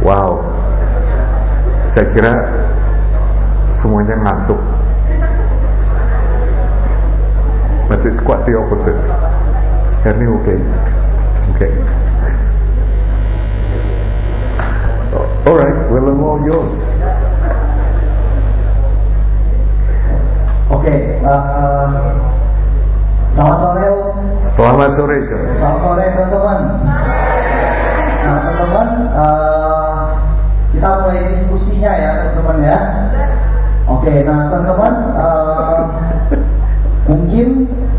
Wow, saya kira semuanya ngantuk. But it's quite the opposite. Ernie, okay? Okay. Alright, well, I'm all yours. Okay, selamat sore Om. Selamat sore, John. Selamat sore teman-teman. Nah teman-teman, kita mulai diskusinya ya teman-teman ya. Oke, nah teman-teman, mungkin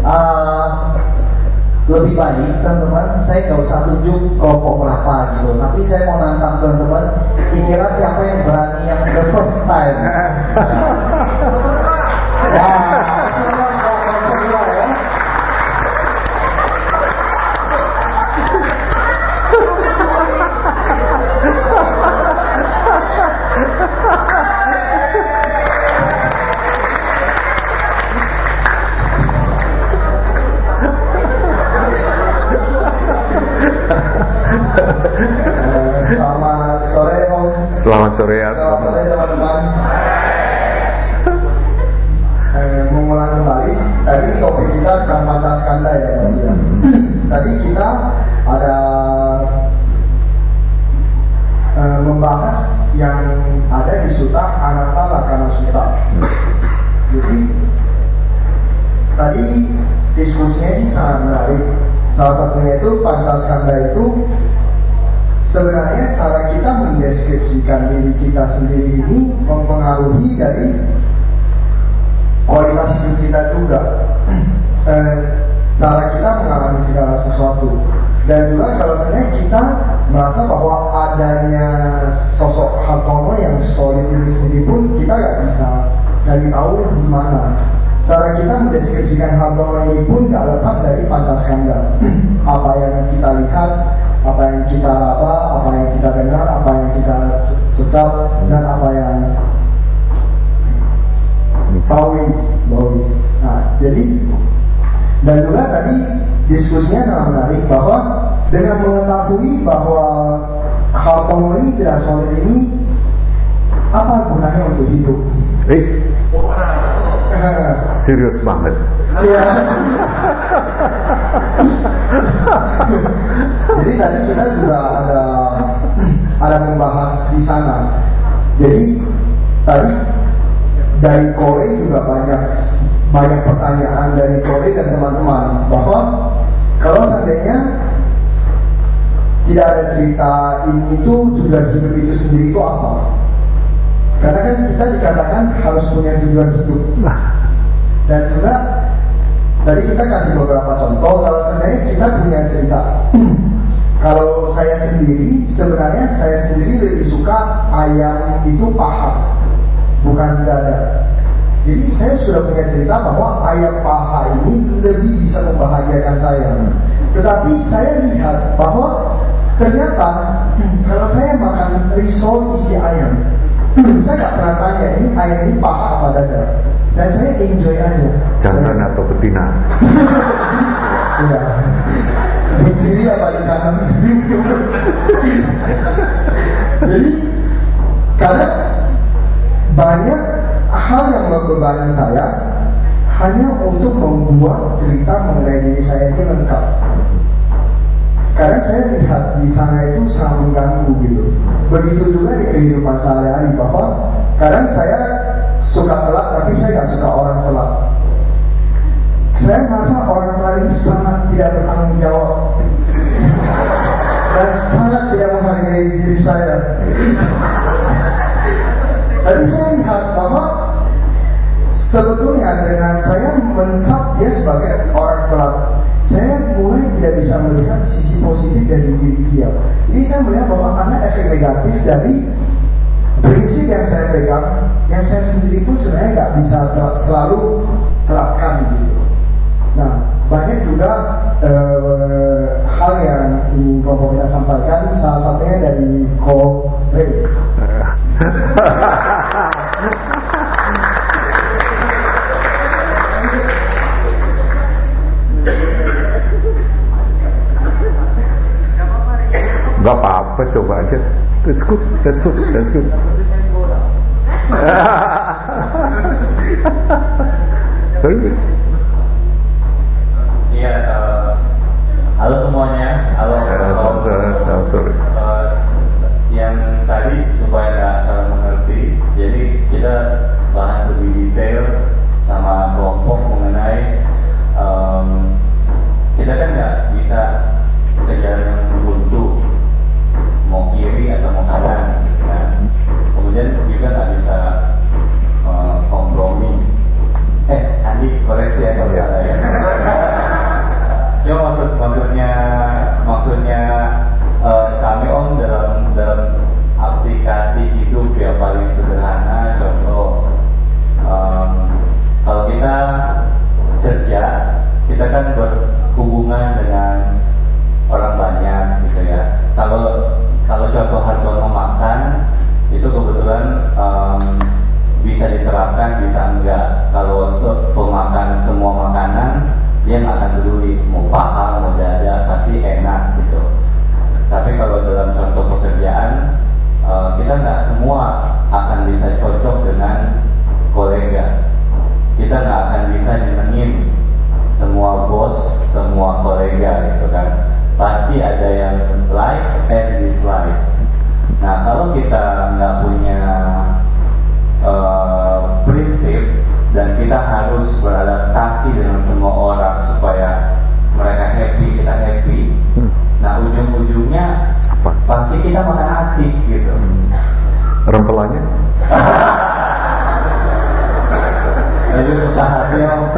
lebih baik teman-teman, saya nggak usah tunjuk kelompok berapa gitu, tapi saya mau nantang teman-teman, kira-kira siapa yang berani yang the first time. Selamat sore Om. Selamat sore ya. Selamat sore teman-teman. Mengulang kembali, tadi topik kita tentang Pancaskanda ya. Tadi kita ada membahas yang ada di Sutta Anatta Lakkhana Sutta. Jadi tadi diskusinya sih sangat menarik. Salah satunya itu Pancaskanda itu sebenarnya cara kita mendeskripsikan diri kita sendiri ini mempengaruhi dari kualitas hidup kita juga, cara kita mengalami segala sesuatu. Dan juga kalau sebenarnya kita merasa bahwa adanya sosok Hartono yang solid diri sendiri pun kita nggak bisa cari tahu gimana. Cara kita mendeskripsikan Hartono ini pun nggak lepas dari Pancaskanda. Apa yang kita lihat, apa yang kita raba, apa yang kita dengar, apa yang kita cecap, dan apa yang bawi. Nah, jadi dan juga tadi diskusinya sangat menarik bahwa dengan mengetahui bahwa Hartono ini tidak solid ini, apa gunanya untuk hidup? Serius banget. Ya. Jadi tadi kita juga ada membahas di sana. Jadi tadi dari Kore juga banyak pertanyaan dari Kore dan teman-teman bahwa kalau seandainya tidak ada cerita ini itu tujuan hidup itu sendiri itu apa? Karena kan kita dikatakan harus punya tujuan hidup. Dan juga tadi kita kasih beberapa contoh. Kalau sebenarnya kita punya cerita. Kalau saya sendiri, sebenarnya saya sendiri lebih suka ayam itu paha, bukan dada. Jadi saya sudah punya cerita bahwa ayam paha ini lebih bisa membahagiakan saya. Tetapi saya lihat bahwa ternyata kalau saya makan risol isi ayam, saya nggak pernah tanya ini ayam ini paha apa dada, dan saya enjoy aja. Jantan atau betina? Iya. Di kiri apa di kanan? Jadi karena banyak hal yang membebani saya hanya untuk membuat cerita mengenai diri saya ini lengkap. Karena saya lihat di sana itu sangat mengganggu gitu. Begitu juga di kehidupan sehari-hari bahwa kadang saya suka telat tapi saya nggak suka orang telat. Saya merasa orang telat ini sangat tidak bertanggung jawab dan sangat tidak menghargai diri saya. Tapi saya lihat bahwa sebetulnya dengan saya mencap dia sebagai orang telat, saya mulai tidak bisa melihat sisi positif dari diri dia. Jadi saya melihat bahwa karena efek negatif dari prinsip yang saya pegang, yang saya sendiri pun sebenarnya nggak bisa selalu terapkan gitu. Nah, banyak juga hal yang ingin kelompok kita sampaikan. Salah satunya dari Kore. Gak apa-apa, coba aja. That's good. Very good. Iya, halo semuanya. Halo. Sorry. Yang tadi supaya nggak salah mengerti, jadi kita bahas lebih detail sama kelompok mengenai kita kan nggak bisa kejar yang buntu, mau kiri atau mau kanan. Nah, kemudian juga nggak bisa kompromi. Andi koreksi ya kalau salah ya. Cuma maksudnya kami dalam aplikasi hidup yang paling sederhana, contoh kalau kita kerja, kita kan berhubungan dengan orang banyak gitu ya. Kalau contoh Hartono makan itu kebetulan bisa diterapkan, bisa enggak. Kalau pemakan semua makanan, dia nggak akan peduli mau paha mau dada, pasti enak gitu. Tapi kalau dalam contoh pekerjaan, kita nggak semua akan bisa cocok dengan kolega. Kita nggak akan bisa nyenengin semua bos, semua kolega gitu kan. Pasti ada yang like and dislike. Nah, kalau kita nggak punya prinsip dan kita harus beradaptasi dengan semua orang supaya mereka happy, kita happy. Nah, ujung-ujungnya apa? Pasti kita makan hati gitu. Rempelannya? Jadi suka hati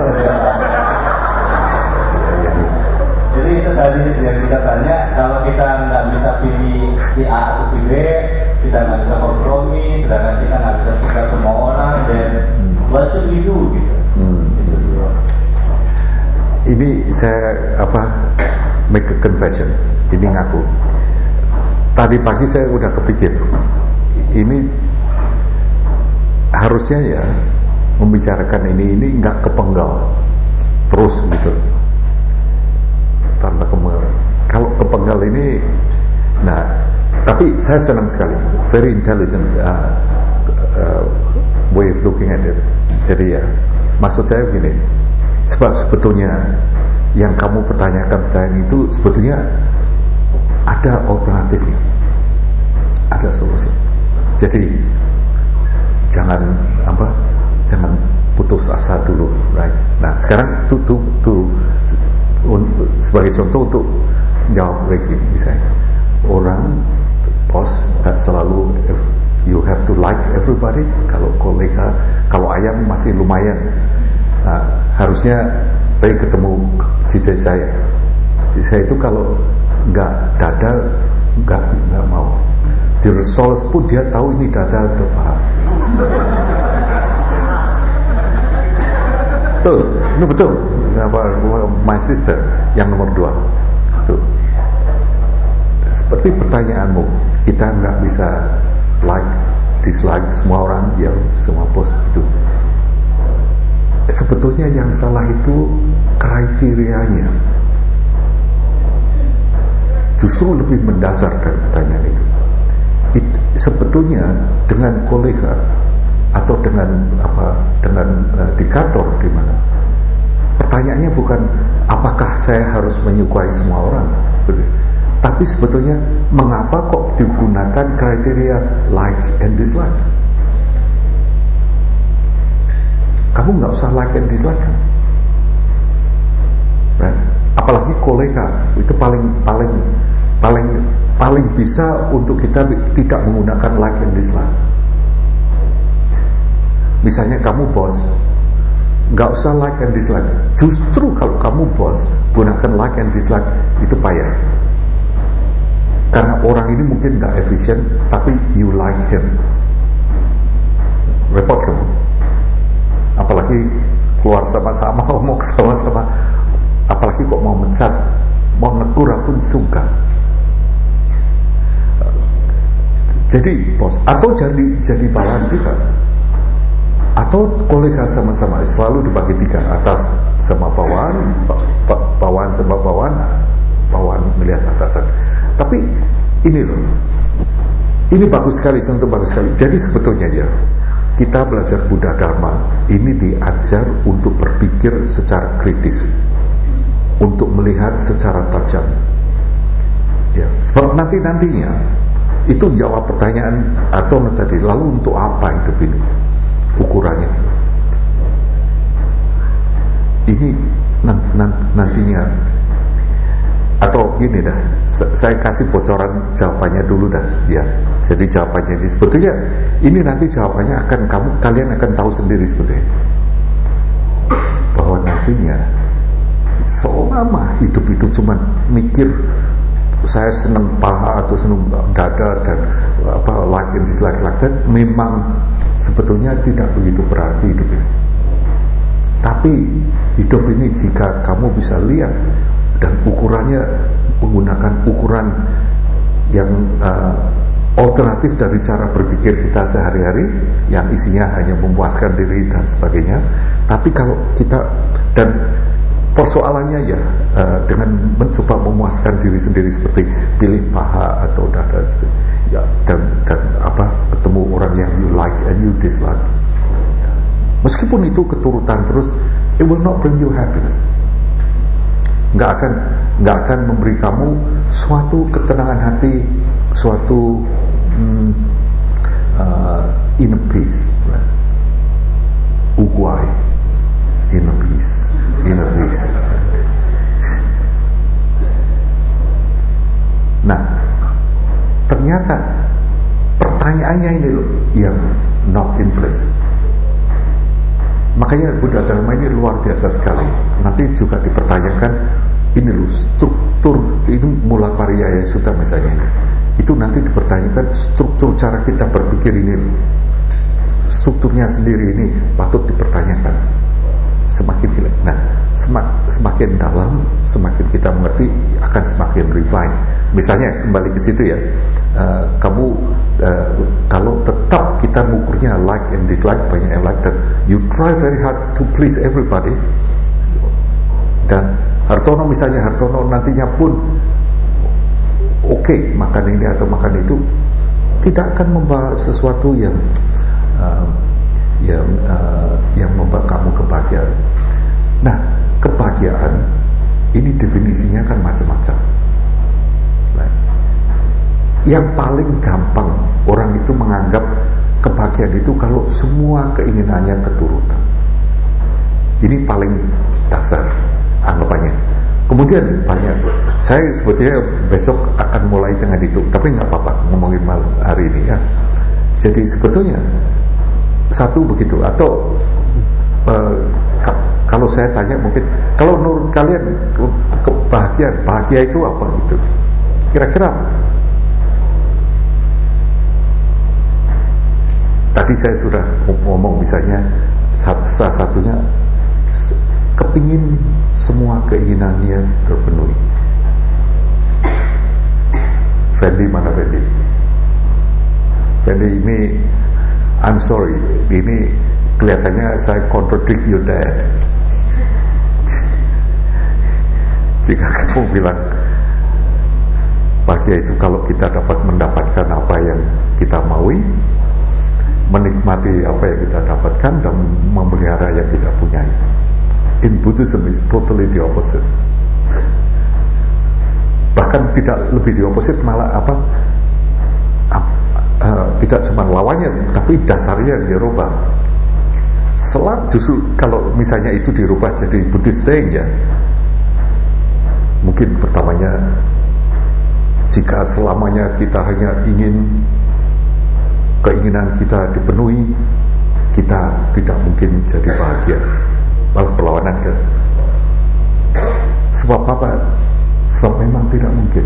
Jadi itu tadi yang kita tanya, kalau kita nggak bisa pilih si A atau si B, kita nggak bisa kompromi, sedangkan kita nggak bisa suka semua orang, dan what should we do gitu. Ini saya make a confession. Ini ngaku. Tadi pagi saya udah kepikir, ini harusnya ya membicarakan ini nggak kepenggal terus gitu. Tanpa kepenggal. Kalau kepenggal ini, nah, tapi saya senang sekali, very intelligent way of looking at it. Jadi ya, maksud saya begini, sebab sebetulnya yang kamu pertanyakan itu sebetulnya ada alternatifnya, ada solusi. Jadi jangan putus asa dulu, right? Nah, sekarang sebagai contoh untuk jawab lagi, misalnya orang bos nggak selalu you have to like everybody. Kalau kolega, kalau ayam masih lumayan. Nah, harusnya baik ketemu cici saya. Cici saya itu kalau nggak dadal nggak mau. Di resoles pun dia tahu ini dadal atau apa. Betul, ini betul. My sister yang nomor 2 itu seperti pertanyaanmu, kita nggak bisa like, dislike semua orang, ya semua bos itu. Sebetulnya yang salah itu kriterianya, justru lebih mendasar dari pertanyaan itu. Sebetulnya dengan kolega atau dengan diktator di mana? Pertanyaannya bukan apakah saya harus menyukai semua orang, tapi sebetulnya mengapa kok digunakan kriteria like and dislike? Kamu nggak usah like and dislike kan? Right? Apalagi kolega itu paling bisa untuk kita tidak menggunakan like and dislike. Misalnya kamu bos, nggak usah like and dislike. Justru kalau kamu bos gunakan like and dislike, itu payah. Karena orang ini mungkin nggak efisien, tapi you like him, repot kamu. Apalagi keluar sama-sama, ngomong sama-sama, apalagi kok mau mencat, mau negur pun sungkan. Jadi bos, atau jadi bawahan juga, atau kolega sama-sama, selalu dibagi 3, atas sama bawahan, bawahan sama bawahan, bawahan melihat atasan. Tapi ini loh, Ini bagus sekali, contoh bagus sekali. Jadi sebetulnya ya, kita belajar Buddha Dharma ini diajar untuk berpikir secara kritis, untuk melihat secara tajam. Ya, sebab nantinya itu jawab pertanyaan atau tadi, lalu untuk apa hidup ini? Ukurannya ini nantinya. Atau gini dah, saya kasih bocoran jawabannya dulu dah, ya. Jadi jawabannya ini sebetulnya ini nanti jawabannya kalian akan tahu sendiri sebetulnya, bahwa nantinya selama hidup itu cuma mikir saya senang paha atau senang dada dan like and dislike like that, memang sebetulnya tidak begitu berarti hidup ini. Tapi hidup ini jika kamu bisa lihat dan ukurannya menggunakan ukuran yang alternatif dari cara berpikir kita sehari-hari, yang isinya hanya memuaskan diri dan sebagainya. Tapi kalau kita, dan persoalannya ya dengan mencoba memuaskan diri sendiri seperti pilih paha atau dada gitu ya, dan ketemu orang yang you like and you dislike ya. Meskipun itu keturutan terus, it will not bring you happiness. Nggak akan memberi kamu suatu ketenangan hati, suatu inner peace, right? Ugwai, inner peace. Nah, ternyata pertanyaannya ini loh yang not in place. Makanya Buddha Dharma ini luar biasa sekali. Nanti juga dipertanyakan ini loh, struktur ini Mula Pariyaya Sutta misalnya, itu nanti dipertanyakan struktur cara kita berpikir ini loh. Strukturnya sendiri ini patut dipertanyakan. Semakin gila. Nah, semakin dalam, semakin kita mengerti, akan semakin refine. Misalnya kembali ke situ ya, kamu kalau tetap kita mengukurnya like and dislike, banyak yang like, dan you try very hard to please everybody, dan Hartono misalnya, Hartono nantinya pun oke, makan ini atau makan itu, tidak akan membawa sesuatu yang membawa kamu kebahagiaan. Nah, kebahagiaan ini definisinya kan macam-macam. Nah, yang paling gampang orang itu menganggap kebahagiaan itu kalau semua keinginannya keturutan. Ini paling dasar anggapannya. Kemudian banyak, saya sebetulnya besok akan mulai dengan itu, tapi nggak apa-apa ngomongin malam hari ini ya. Jadi sebetulnya satu begitu, atau kalau saya tanya mungkin, kalau menurut kalian bahagia itu apa gitu? Kira-kira apa? Tadi saya sudah ngomong misalnya salah satunya kepingin semua keinginannya terpenuhi. Fendi mana Fendi? Fendi ini, I'm sorry, ini kelihatannya saya contradict your dad. Jika kamu bilang bahagia itu kalau kita dapat mendapatkan apa yang kita maui, menikmati apa yang kita dapatkan, dan memelihara yang kita punyai. In Buddhism is totally the opposite. Bahkan tidak lebih the opposite, malah tidak cuma lawannya, tapi dasarnya yang dirubah. Justru kalau misalnya itu dirubah jadi Buddhist saying ya, mungkin pertamanya, jika selamanya kita hanya ingin keinginan kita dipenuhi, kita tidak mungkin jadi bahagia, malah perlawanan kan. Sebab apa? Sebab memang tidak mungkin.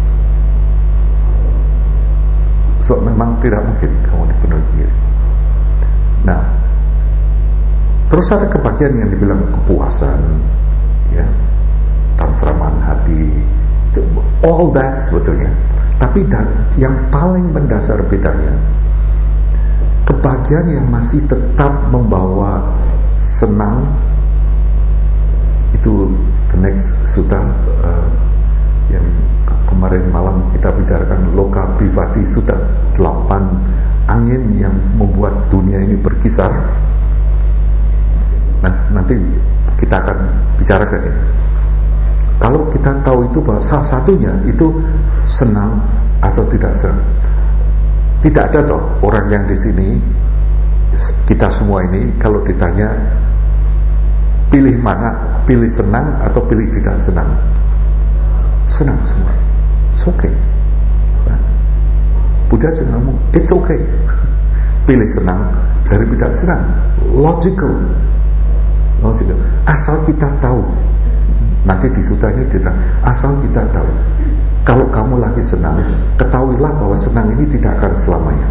Sebab memang tidak mungkin kamu dipenuhi. Nah, terus ada kebahagiaan yang dibilang kepuasan, ya, tantraman hati, all that sebetulnya. Tapi yang paling mendasar bedanya, kebahagiaan yang masih tetap membawa senang, itu the next sutta yang kemarin malam kita bicarakan Loka Bivati Sutta, 8 angin yang membuat dunia ini berkisar. Nah, nanti kita akan bicarakan ini. Kalau kita tahu itu bahwa salah satunya itu senang atau tidak senang. Tidak ada toh orang yang di sini, kita semua ini kalau ditanya pilih mana, pilih senang atau pilih tidak senang, senang semua. It's okay. Nah, Buddha juga ngomong it's okay. Pilih senang dari tidak senang, logical. Asal kita tahu, nanti di sutta ini diterang, asal kita tahu, kalau kamu lagi senang, ketahuilah bahwa senang ini tidak akan selamanya.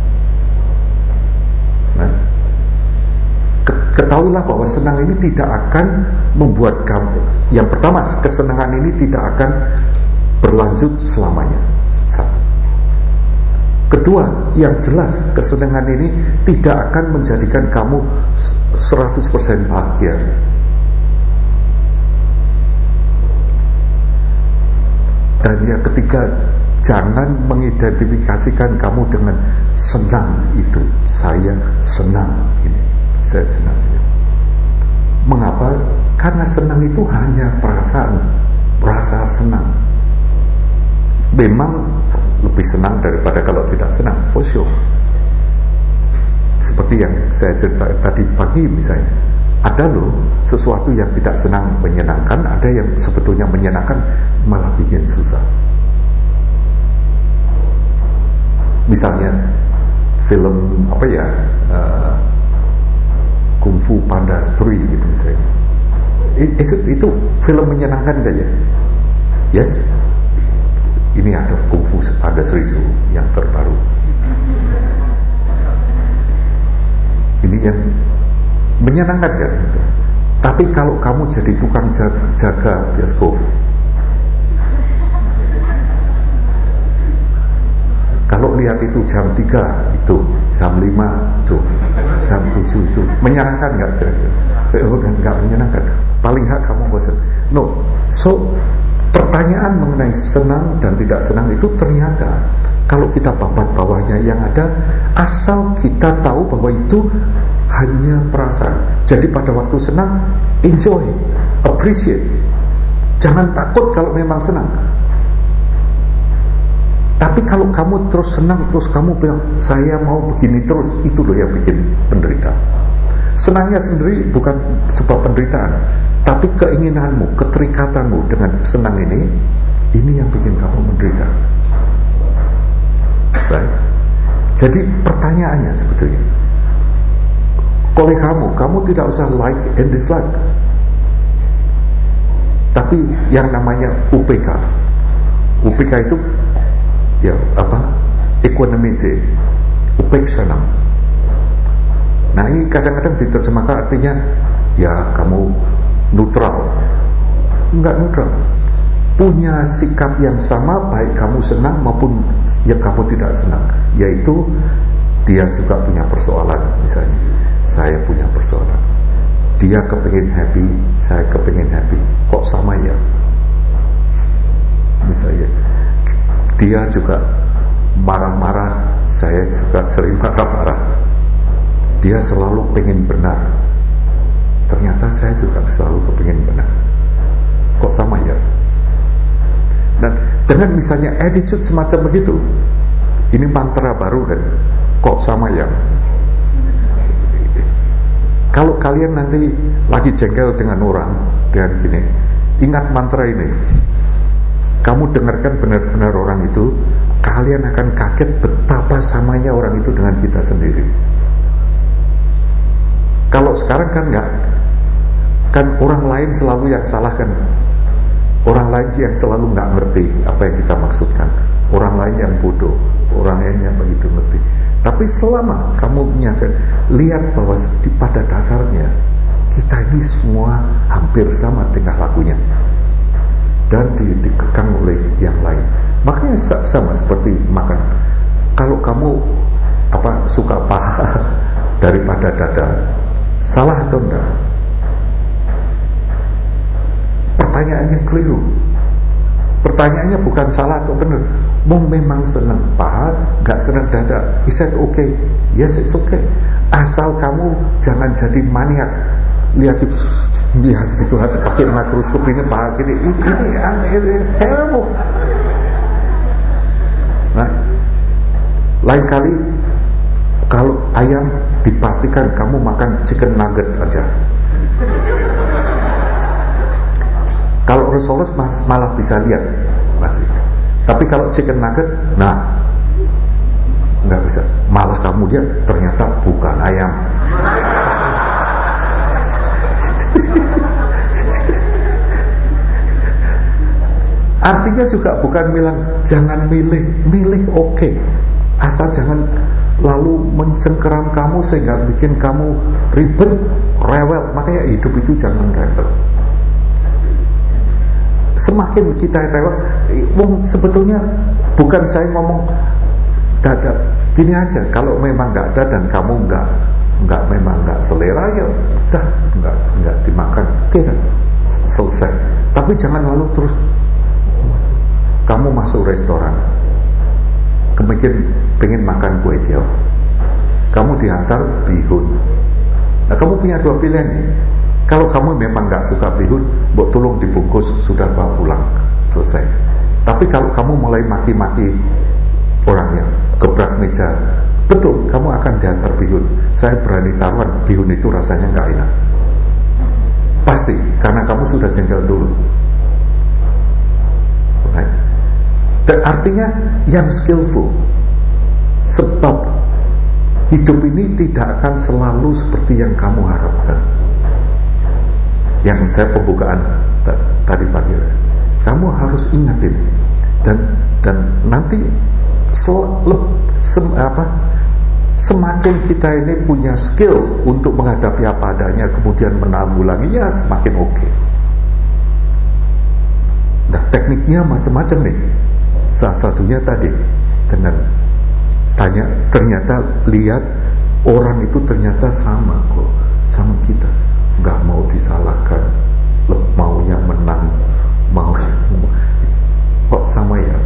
Nah, ketahuilah bahwa senang ini tidak akan membuat kamu, yang pertama, kesenangan ini tidak akan berlanjut selamanya. Satu. Kedua, yang jelas kesenangan ini tidak akan menjadikan kamu 100% bahagia. Dan yang ketiga, jangan mengidentifikasikan kamu dengan senang itu. Saya senang ini, saya senang ini. Mengapa? Karena senang itu hanya perasaan, rasa senang. Memang lebih senang daripada kalau tidak senang, for sure. Seperti yang saya cerita tadi pagi misalnya, ada loh sesuatu yang tidak senang menyenangkan, ada yang sebetulnya menyenangkan malah bikin susah. Misalnya film apa ya, Kung Fu Panda 3 gitu misalnya. Itu film menyenangkan gak ya? Yes. Ini ada Kung Fu Panda Serisu yang terbaru. Ini yang menyenangkan kan gitu. Tapi kalau kamu jadi tukang jaga bioskop, kalau lihat itu jam 3 itu, jam 5 itu, jam 7 itu, menyenangkan nggak kira-kira? Nggak menyenangkan. Paling nggak kamu bosan. No, so pertanyaan mengenai senang dan tidak senang itu ternyata kalau kita babat bawahnya yang ada, asal kita tahu bahwa itu hanya perasaan. Jadi pada waktu senang, enjoy, appreciate. Jangan takut kalau memang senang. Tapi kalau kamu terus senang, terus kamu bilang saya mau begini terus, itu loh yang bikin penderita. Senangnya sendiri bukan sebab penderitaan, tapi keinginanmu, keterikatanmu dengan senang ini yang bikin kamu menderita. Baik. Jadi pertanyaannya sebetulnya, oleh kamu tidak usah like and dislike, tapi yang namanya UPK itu ya apa? Equanimity, upekshana. Nah ini kadang-kadang diterjemahkan artinya ya kamu neutral. Enggak neutral, punya sikap yang sama baik kamu senang maupun ya kamu tidak senang. Yaitu dia juga punya persoalan. Misalnya saya punya persoalan, dia kepingin happy, saya kepingin happy, kok sama ya? Misalnya dia juga marah-marah, saya juga sering marah-marah. Dia selalu pengen benar, ternyata saya juga selalu kepingin benar, kok sama ya? Dan dengan misalnya attitude semacam begitu, ini mantra baru kan, kok sama ya? Kalau kalian nanti lagi jengkel dengan orang dengan gini, ingat mantra ini. Kamu dengarkan benar-benar orang itu, kalian akan kaget betapa samanya orang itu dengan kita sendiri. Kalau sekarang kan enggak, kan orang lain selalu yang salah kan. Orang lain yang selalu enggak ngerti apa yang kita maksudkan. Orang lain yang bodoh, orang lain yang begitu ngerti. Tapi selama kamu menyadari, lihat bahwa pada dasarnya kita ini semua hampir sama tingkah lakunya dan dikekang oleh yang lain. Makanya sama seperti makan. Kalau kamu suka paha daripada dada, salah atau enggak? Pertanyaannya keliru. Pertanyaannya bukan salah atau benar. Mau memang senang paha, nggak senang dada. Is that okay? Yes, it's okay. Asal kamu jangan jadi maniak. Lihat gitu pakai makroskop ini paha gini. Ini is terrible. Nah, lain kali kalau ayam dipastikan kamu makan chicken nugget aja. Kalau Rasulullah malah bisa lihat masih. Tapi kalau chicken nugget, nah nggak bisa. Malah kamu lihat ternyata bukan ayam. Artinya juga bukan bilang jangan milih oke. Asal jangan lalu mencengkeram kamu sehingga bikin kamu ribet, rewel. Makanya hidup itu jangan rewel. Semakin kita rewel, sebetulnya bukan saya ngomong dada. Gini aja, kalau memang nggak ada dan kamu memang nggak selera, ya udah nggak dimakan, oke kan, selesai. Tapi jangan lalu terus kamu masuk restoran, pengen makan kue tiaw, kamu diantar bihun. Nah, kamu punya dua pilihan nih. Kalau kamu memang gak suka bihun, mbok tolong dibungkus, sudah bawa pulang, selesai. Tapi kalau kamu mulai maki-maki orang yang gebrak meja, betul, kamu akan diantar bihun. Saya berani taruhan, bihun itu rasanya gak enak. Pasti, karena kamu sudah jengkel dulu. Right? Dan artinya yang skillful. Sebab hidup ini tidak akan selalu seperti yang kamu harapkan. Yang saya pembukaan tadi pagi, kamu harus ingatin dan nanti semakin kita ini punya skill untuk menghadapi apa adanya, kemudian menanggulanginya, semakin oke. Nah, tekniknya macam-macam nih. Salah satunya tadi dengan tanya, ternyata lihat orang itu ternyata sama kok, sama kita. Gak mau disalahkan, maunya menang, kok sama ya.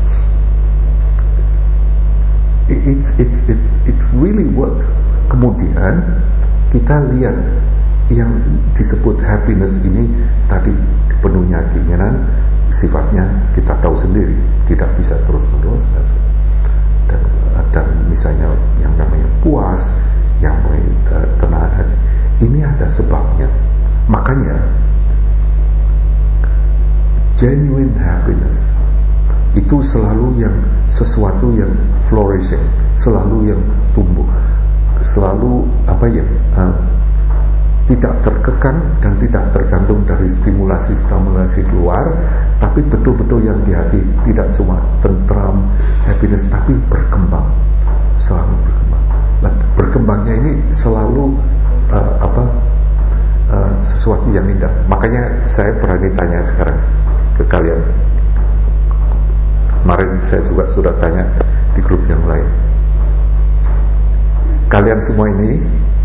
It really works. Kemudian kita lihat yang disebut happiness ini tadi penuhnya keinginan, sifatnya kita tahu sendiri, tidak bisa terus-menerus. Dan misalnya yang namanya puas, yang tenang hati, ini ada sebabnya. Makanya genuine happiness itu selalu yang sesuatu yang flourishing, selalu yang tumbuh, selalu tidak terkekang dan tidak tergantung dari stimulasi luar, tapi betul-betul yang di hati, tidak cuma tentram, happiness, tapi berkembang, selalu berkembang. Nah, berkembangnya ini selalu sesuatu yang indah. Makanya saya berani tanya sekarang ke kalian. Kemarin saya juga sudah tanya di grup yang lain. Kalian semua ini,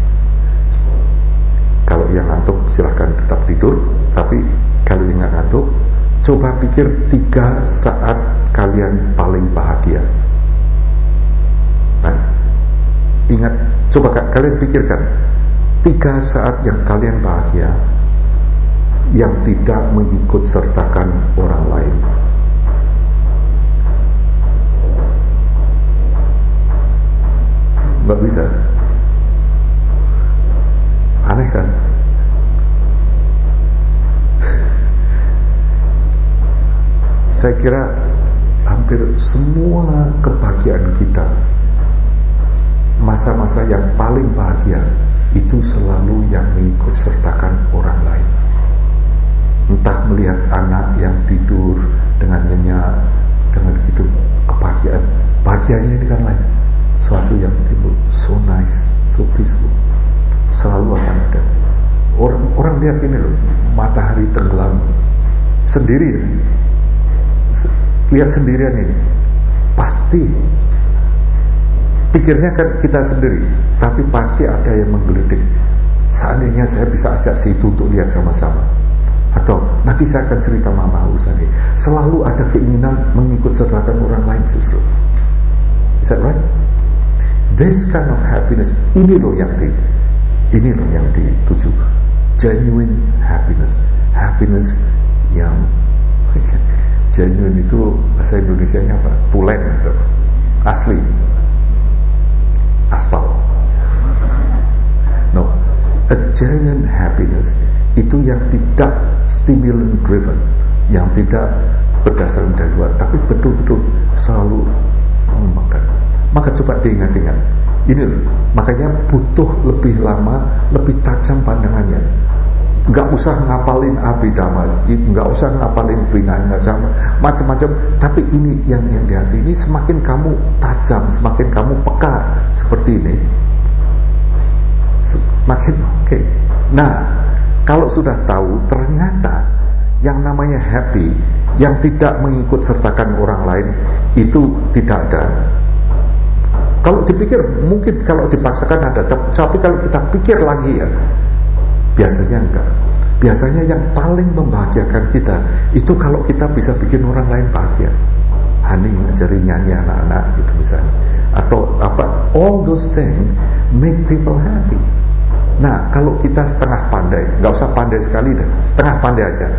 kalau yang ngantuk silahkan tetap tidur. Tapi kalau yang nggak ngantuk, coba pikir 3 saat kalian paling bahagia. Nah, ingat, coba kalian pikirkan 3 saat yang kalian bahagia yang tidak mengikut sertakan orang lain. Nggak bisa. Aneh kan? Saya kira hampir semua kebahagiaan kita, masa-masa yang paling bahagia, itu selalu yang mengikut sertakan orang lain. Entah melihat anak yang tidur dengan nyenyak, dengan gitu, kebahagiaan. Bahagianya ini kan lain, suatu yang timbul, so nice, so peaceful, selalu akan ada. Orang lihat ini loh, matahari tenggelam sendiri, lihat sendirian ini, pasti pikirnya kan kita sendiri, tapi pasti ada yang menggelitik. Seandainya saya bisa ajak si itu untuk lihat sama-sama, Atau nanti saya akan cerita mama urusan ini. Selalu ada keinginan mengikut sertakan orang lain justru. Is that right? This kind of happiness, ini loh yang dituju. Genuine happiness. Happiness yang genuine itu bahasa Indonesianya apa? Tulen gitu. Asli. Aspal. No, a genuine happiness itu yang tidak stimulant driven, yang tidak berdasarkan dari luar, tapi betul-betul selalu mengembangkan. Maka coba diingat-ingat. Ini loh, makanya butuh lebih lama, lebih tajam pandangannya. Nggak usah ngapalin abhidhamma, nggak usah ngapalin vina, nggak usah macam-macam. Tapi ini yang di hati ini, semakin kamu tajam, semakin kamu peka seperti ini, semakin oke. Nah, kalau sudah tahu ternyata yang namanya happy, yang tidak mengikut sertakan orang lain itu tidak ada. Kalau dipikir mungkin kalau dipaksakan ada, tapi kalau kita pikir lagi ya, biasanya enggak. Biasanya yang paling membahagiakan kita itu kalau kita bisa bikin orang lain bahagia. Hani ngajarin nyanyi anak-anak gitu misalnya, atau apa, all those things make people happy. Nah, kalau kita setengah pandai, nggak usah pandai sekali deh, setengah pandai aja.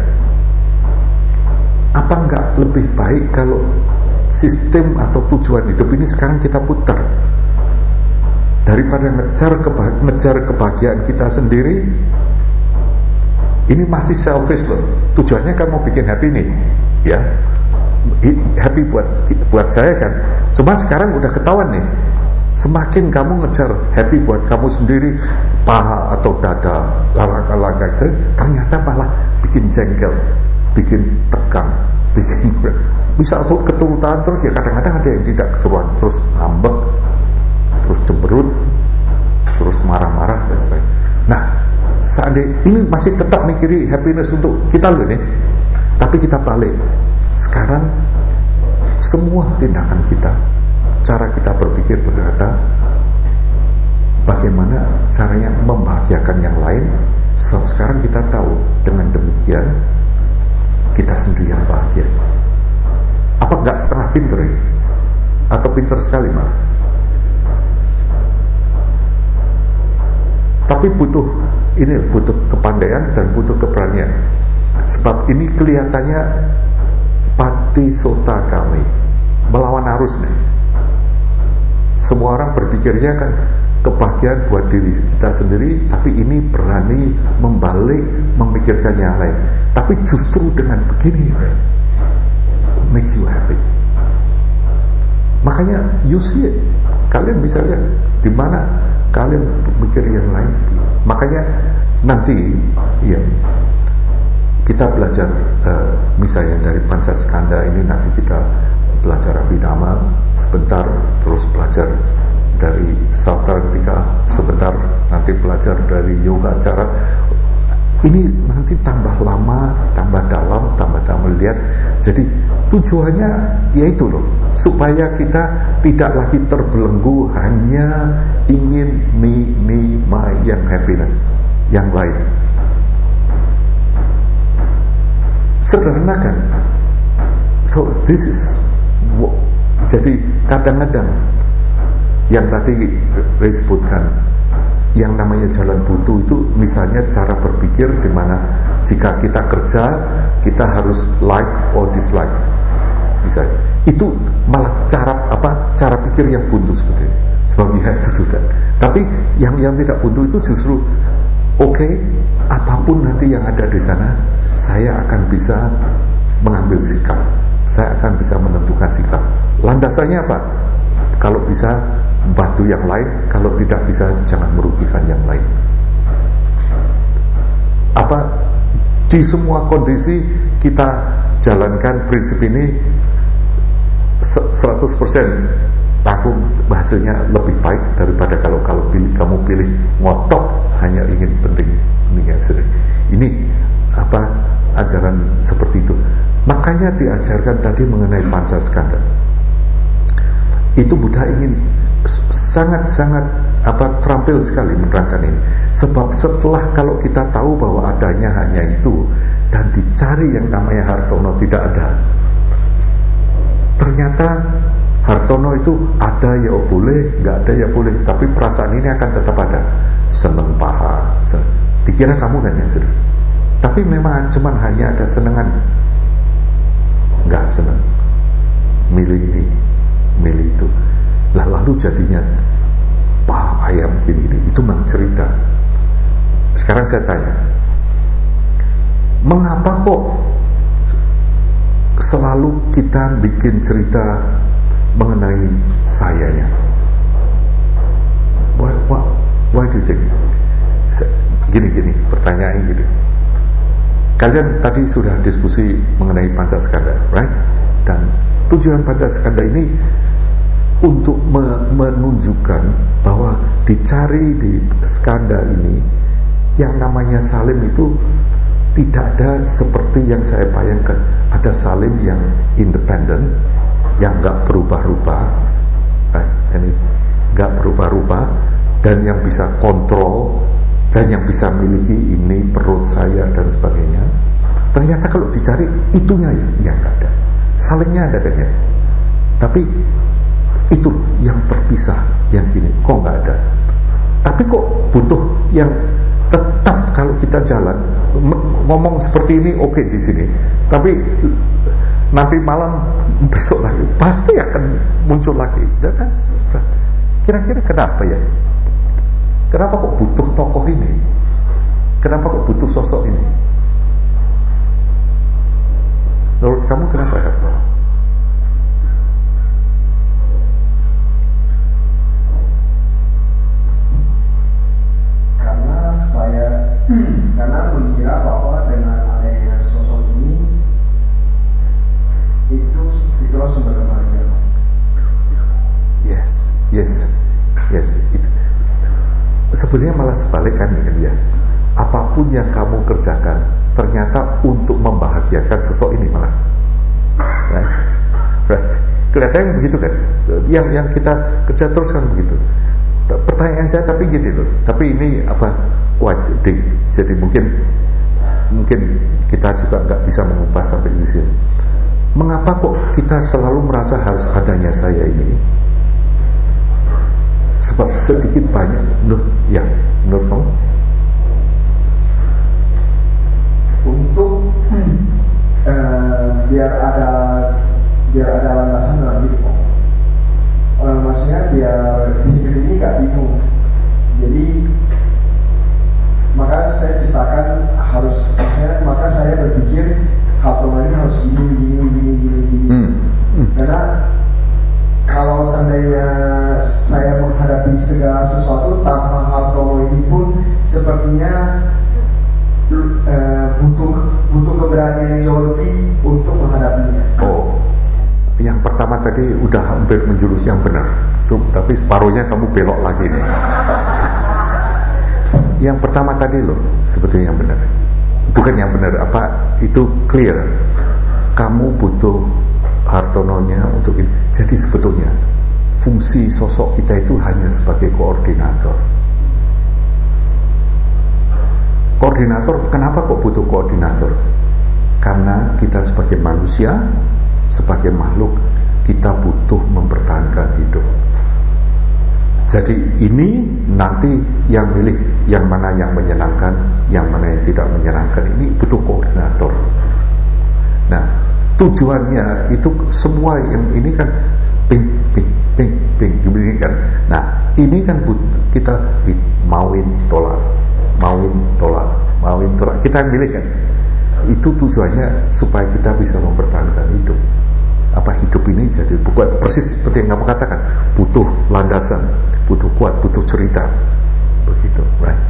Apa nggak lebih baik kalau sistem atau tujuan hidup ini sekarang kita putar, daripada ngejar kebahagiaan kita sendiri? Ini masih selfish loh. Tujuannya kan mau bikin happy nih, ya, happy buat saya kan. Cuma sekarang udah ketahuan nih, semakin kamu ngejar happy buat kamu sendiri, paha atau dada, langkah-langkah itu ternyata malah bikin jengkel, bikin tegang, bikin bisa keturutan terus ya. Kadang-kadang ada yang tidak keturutan, terus ngambek, terus cemberut, terus marah-marah dan sebagainya. Nah, seandainya ini masih tetap mikiri happiness untuk kita loh nih, tapi kita balik. Sekarang semua tindakan kita, cara kita berpikir berkata, bagaimana caranya membahagiakan yang lain. Sebab sekarang kita tahu dengan demikian kita sendiri yang bahagia. Apa enggak setengah pinter ya? Atau pinter sekali malah? Tapi butuh kepandaian dan butuh keberanian. Sebab ini kelihatannya patisota kami, melawan arus nih. Semua orang berpikirnya kan kebahagiaan buat diri kita sendiri, tapi ini berani membalik memikirkan yang lain. Tapi justru dengan begini make you happy. Makanya you see it. Kalian bisa lihat di mana kalian mikir yang lain. Makanya nanti ya kita belajar misalnya dari Pancaskanda ini, nanti kita belajar Abhidhamma sebentar, terus belajar dari Sautrantika sebentar, nanti belajar dari Yoga Cara. Ini nanti tambah lama, tambah dalam, tambah lihat. Jadi tujuannya yaitu loh, supaya kita tidak lagi terbelenggu hanya ingin me, my, yang happiness, yang lain. Sederhanakan. So this is jadi kadang-kadang yang tadi Ray sebutkan, yang namanya jalan buntu itu misalnya cara berpikir di mana jika kita kerja kita harus like or dislike misalnya, itu malah cara pikir yang buntu seperti itu. Sebab we have to do that. Tapi yang tidak buntu itu justru okay, apapun nanti yang ada di sana, saya akan bisa mengambil sikap, saya akan bisa menentukan sikap. Landasannya apa? Kalau bisa bantu yang lain, kalau tidak bisa jangan merugikan yang lain. Apa di semua kondisi kita jalankan prinsip ini 100%, aku hasilnya lebih baik daripada kalau kamu pilih ngotot hanya ingin pentingnya sendiri. Ini apa ajaran seperti itu. Makanya diajarkan tadi mengenai Pancaskanda. Itu Buddha ingin sangat-sangat terampil sekali menerangkan ini. Sebab setelah kalau kita tahu bahwa adanya hanya itu, dan dicari yang namanya Hartono tidak ada. Ternyata Hartono itu ada ya boleh, nggak ada ya boleh, tapi perasaan ini akan tetap ada. Seneng paha, dikira kamu kan yang seneng, tapi memang cuman hanya ada senengan, nggak seneng, milih ini, milih itu. Lalu jadinya ayam gini, itu memang cerita. Sekarang saya tanya, mengapa kok selalu kita bikin cerita mengenai sayanya? Why do you think? Gini, pertanyaan gini. Kalian tadi sudah diskusi mengenai Pancaskanda, right? Dan tujuan Pancaskanda ini untuk menunjukkan bahwa dicari di skanda ini yang namanya Salim itu tidak ada seperti yang saya bayangkan. Ada Salim yang independen, yang nggak berubah-ubah, ini nggak berubah-ubah, dan yang bisa kontrol, dan yang bisa miliki ini perut saya dan sebagainya. Ternyata kalau dicari itunya yang nggak ada. Salimnya ada kan ya, tapi itu yang terpisah, yang gini kok nggak ada. Tapi kok butuh yang tetap kalau kita jalan ngomong seperti ini oke di sini, tapi nanti malam besok lagi pasti akan muncul lagi. Dan kira-kira kenapa ya? Kenapa kok butuh tokoh ini? Kenapa kok butuh sosok ini? Menurut kamu kenapa Harto? Karena mengira bahwa dengan adanya sosok ini itulah sumber kebahagiaan. Yes. Itu. Sebenarnya malah sebaliknya kan ya. Apapun yang kamu kerjakan ternyata untuk membahagiakan sosok ini malah. Right. Kelihatannya begitu kan? Yang kita kerja terus kan begitu. Pertanyaan saya tapi gini loh. Tapi ini apa? Jadi mungkin kita juga nggak bisa mengupas sampai di sini. Mengapa kok kita selalu merasa harus adanya saya ini? Sebab sedikit banyak, menurut kamu? Untuk biar ada landasan dalam hidup. Maksudnya biar hidup ini nggak bingung. Jadi maka saya ciptakan maka saya berpikir Hartono ini harus gini. Karena kalau seandainya saya menghadapi segala sesuatu tanpa Hartono ini pun sepertinya butuh keberanian yang jauh lebih untuk menghadapinya. Yang pertama tadi udah hampir menjurus yang benar, tapi separuhnya kamu belok lagi nih. Yang pertama tadi loh sebetulnya yang benar, bukan yang benar apa itu clear. Kamu butuh Hartononya untuk ini. Jadi sebetulnya fungsi sosok kita itu hanya sebagai koordinator. Kenapa kok butuh koordinator? Karena kita sebagai manusia, sebagai makhluk, kita butuh mempertahankan hidup. Jadi ini nanti yang milih yang mana yang menyenangkan, yang mana yang tidak menyenangkan, ini butuh koordinator. Nah, tujuannya itu semua yang ini kan ping kan. Nah, ini kan kita mauin tolak. Kita milih kan. Itu tujuannya supaya kita bisa mempertahankan hidup. Hidup ini jadi bukan persis seperti yang kamu katakan, butuh landasan, butuh kuat, butuh cerita, begitu, right?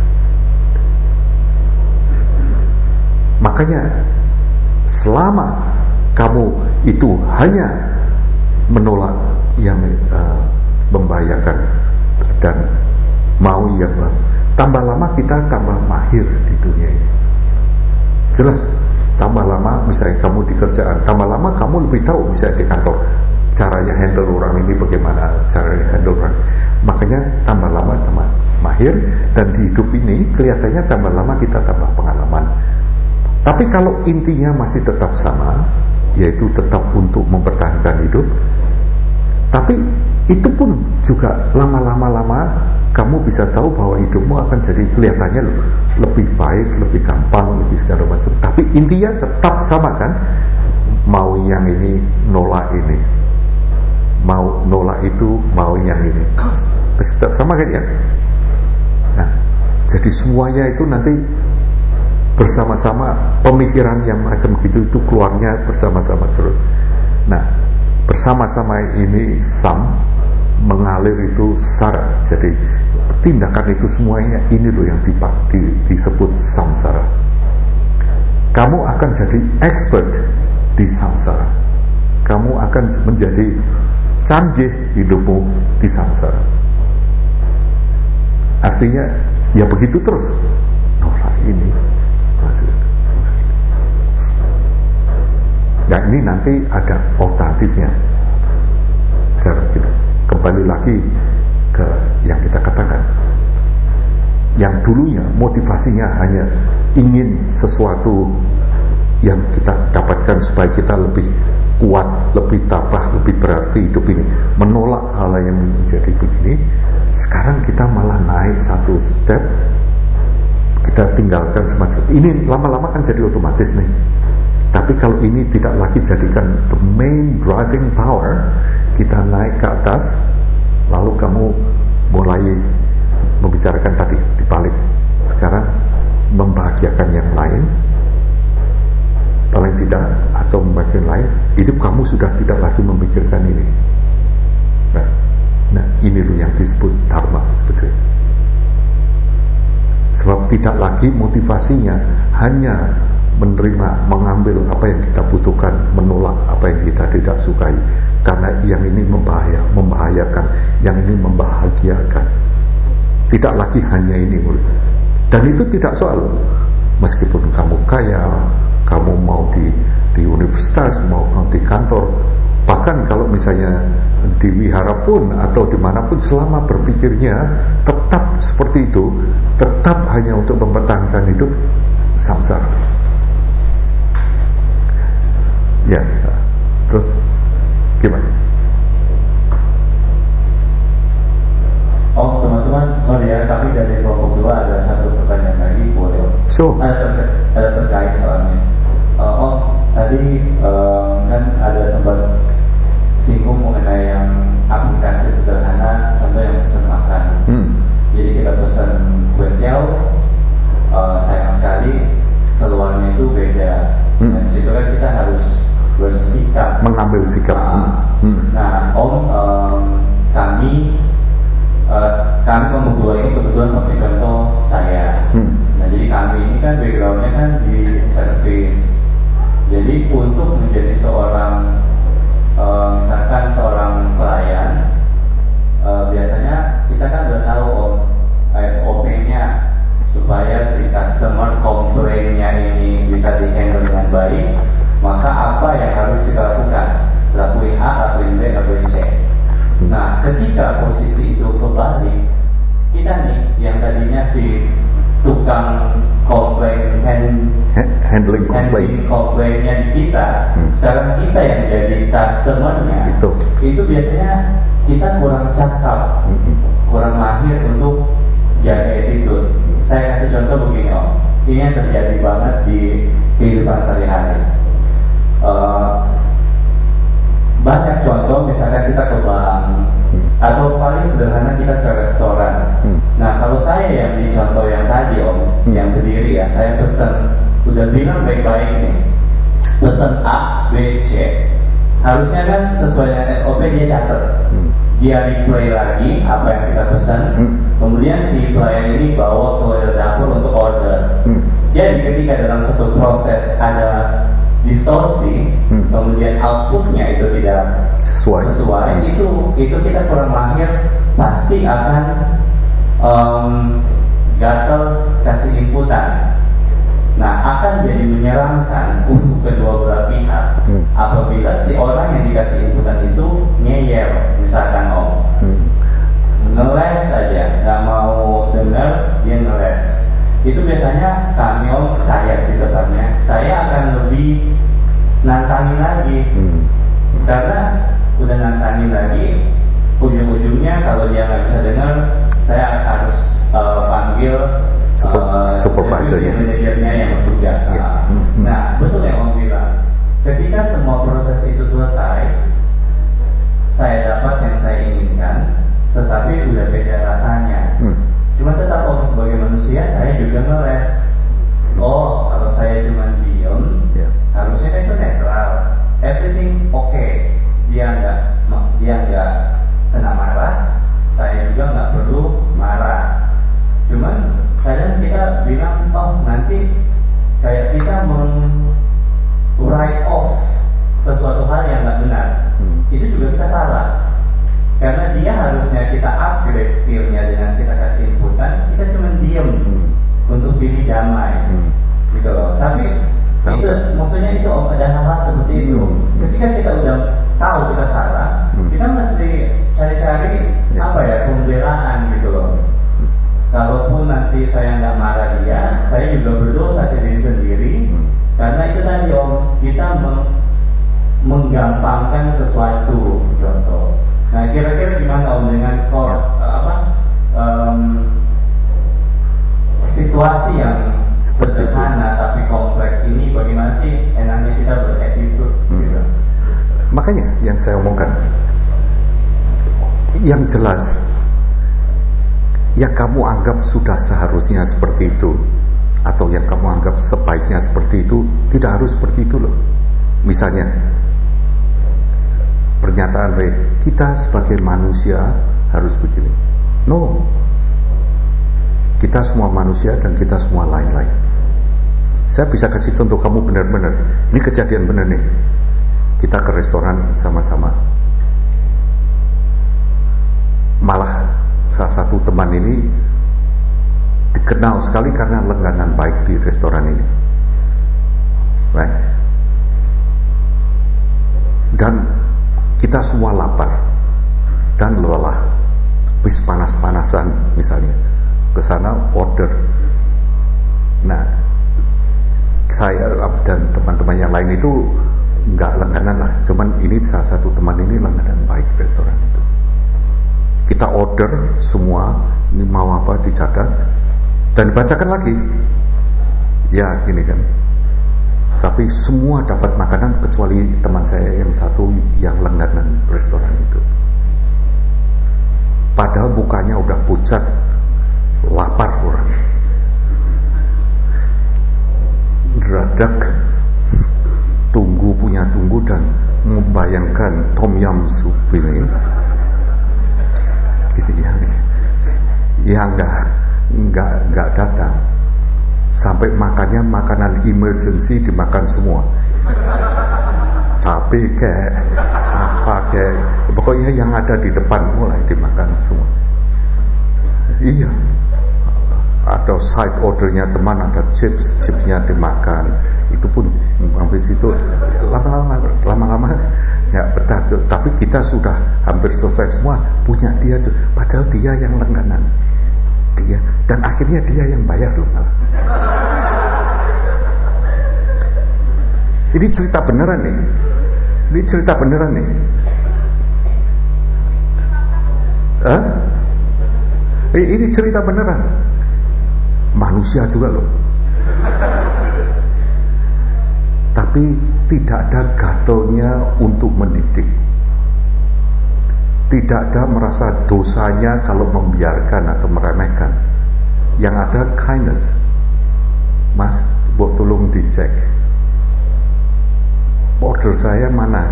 Makanya selama kamu itu hanya menolak yang membahayakan dan mau yang tambah lama kita tambah mahir di dunia ini. Jelas. Tambah lama misalnya kamu di kerjaan, tambah lama kamu lebih tahu misalnya di kantor caranya handle orang ini bagaimana caranya handle orang. Makanya tambah lama mahir, dan di hidup ini kelihatannya tambah lama kita tambah pengalaman. Tapi kalau intinya masih tetap sama, yaitu tetap untuk mempertahankan hidup, tapi itu pun juga lama-lama kamu bisa tahu bahwa hidupmu akan jadi kelihatannya lebih baik, lebih gampang, lebih segala macam. Tapi intinya tetap sama kan? Mau yang ini, nolak ini. Mau nolak itu, mau yang ini. Tetap sama kan ya? Nah, jadi semuanya itu nanti bersama-sama, pemikiran yang macam gitu itu keluarnya bersama-sama terus. Nah, bersama-sama ini mengalir itu sara. Jadi tindakan itu semuanya ini loh yang disebut samsara. Kamu akan jadi expert di samsara. Kamu akan menjadi canggih hidupmu di samsara. Artinya ya begitu terus. Nolak ini, yang ini nanti ada alternatifnya. Cara gitu. Kembali lagi ke yang kita katakan, yang dulunya motivasinya hanya ingin sesuatu yang kita dapatkan supaya kita lebih kuat, lebih tabah, lebih berarti hidup ini, menolak hal yang menjadi begini. Sekarang kita malah naik satu step, kita tinggalkan semacam ini, lama-lama kan jadi otomatis nih. Tapi kalau ini tidak lagi jadikan the main driving power, kita naik ke atas, lalu kamu mulai membicarakan tadi dibalik. Sekarang membahagiakan yang lain, paling tidak, atau membahagiakan lain, itu kamu sudah tidak lagi memikirkan ini. Nah ini loh yang disebut dharma sebetulnya. Sebab tidak lagi motivasinya hanya menerima, mengambil apa yang kita butuhkan, menolak apa yang kita tidak sukai, karena yang ini membahayakan, yang ini membahagiakan. Tidak lagi hanya ini. Dan itu tidak soal meskipun kamu kaya, kamu mau di universitas, mau di kantor, bahkan kalau misalnya di wihara pun atau dimanapun, selama berpikirnya tetap seperti itu, tetap hanya untuk mempertahankan hidup, samsara. Ya, terus gimana? Oh teman-teman, sorry ya, tapi dari kelompok 2 ada satu pertanyaan lagi, boleh? Ada terkait soalnya. Tadi kan ada sempat singgung mengenai yang aplikasi sederhana, contoh yang pesan makan. Jadi kita pesan kue tiaw, sayang sekali keluarnya itu beda. Dan disitu kan kita harus bersikap, mengambil sikap. Nah, kami kelompok 2 ini kebetulan pakai contoh saya. Nah, jadi kami ini kan backgroundnya kan di service. Jadi untuk menjadi seorang misalkan seorang pelayan, biasanya kita kan udah tahu SOP-nya supaya si customer komplainnya ini bisa di-handle dengan baik. Maka apa yang harus kita lakukan? Lakuin A, lakuin B, lakuin C. Nah, ketika posisi itu kebalik, kita nih yang tadinya si tukang komplain handling komplainnya kita, sekarang kita yang jadi customernya. Itu biasanya kita kurang cakap, kurang mahir untuk jaga attitude. Saya kasih contoh begini Om, ini yang terjadi banget di kehidupan sehari-hari. Banyak contoh, misalnya kita ke bank, atau paling sederhana kita ke restoran. Nah, kalau saya yang di contoh yang tadi Om, yang berdiri ya, saya pesan, udah bilang baik-baik nih, pesan A, B, C, harusnya kan sesuai dengan SOP dia catat, dia replay lagi apa yang kita pesan, kemudian si pelayan ini bawa ke dapur untuk order. Jadi ketika dalam satu proses ada distorsi, kemudian outputnya itu tidak sesuai, itu kita kurang mahir, pasti akan gatel kasih inputan. Nah, akan jadi menyeramkan untuk kedua belah pihak apabila si orang yang dikasih inputan itu ngeyel, misalkan ngeles saja, nggak mau dengar, dia ngeles. itu biasanya kami saya sih tetapnya saya akan lebih nantangin lagi karena udah nantangin lagi ujung-ujungnya kalau dia nggak bisa dengar saya harus panggil supervisornya, manajernya yang bertugas. Nah betul yang Om bilang, ketika semua proses itu selesai, saya dapat yang saya inginkan, tetapi udah beda rasanya. Cuma tetap sebagai manusia saya juga ngeles. Oh, kalau saya cuma diem, harusnya kan itu netral, everything okay. Dia nggak kena marah, saya juga nggak perlu marah. Cuman kadang kita bilang, oh nanti kayak kita write off sesuatu hal yang nggak benar. Itu juga kita salah. Karena dia harusnya kita upgrade skillnya dengan kita kasih inputan, kita cuma diem untuk pilih damai, gitu loh. Tapi itu maksudnya itu ada hal-hal seperti itu. Ketika kita udah tahu kita salah, kita mesti cari-cari apa ya pembelaan gitu loh. Kalaupun nanti saya nggak marah dia, saya juga berdosa ke diri sendiri, karena itu tadi kita menggampangkan sesuatu, contoh. Nah kira-kira gimana dengan situasi yang sederhana tapi kompleks ini, bagaimana sih enaknya kita berattitude gitu? Makanya yang saya omongkan, yang jelas yang kamu anggap sudah seharusnya seperti itu, atau yang kamu anggap sebaiknya seperti itu, tidak harus seperti itu loh. Misalnya pernyataan Ray, kita sebagai manusia harus begini. No, kita semua manusia dan kita semua lain-lain. Saya bisa kasih contoh kamu benar-benar. Ini kejadian benar nih. Kita ke restoran sama-sama. Malah salah satu teman ini dikenal sekali karena langganan baik di restoran ini. Right? Dan kita semua lapar dan lelah, habis panas-panasan misalnya, ke sana order. Nah, saya dan teman-teman yang lain itu nggak langganan lah, cuman ini salah satu teman ini langganan baik restoran itu. Kita order semua, ini mau apa dicatat dan dibacakan lagi. Ya gini kan. Tapi semua dapat makanan kecuali teman saya yang satu yang langganan restoran itu. Padahal mukanya udah pucat, lapar orang. Deradak punya tunggu dan membayangkan tom yum soup ini gitu ya nggak datang. Sampai makannya makanan emergency dimakan semua, cabai kayak apa kayak pokoknya yang ada di depan mulai dimakan semua. Iya, atau side ordernya teman ada chipsnya dimakan, itu pun habis itu lama-lama ya betah. Tapi kita sudah hampir selesai semua, punya dia, padahal dia yang langganan. Dia, dan akhirnya dia yang bayar loh malah. Ini cerita beneran nih. Ini cerita beneran nih. Ini cerita beneran. Manusia juga loh. Tapi tidak ada gatelnya untuk mendidik. Tidak ada merasa dosanya kalau membiarkan atau meremehkan. Yang ada kindness. Mas, tolong dicek order saya mana.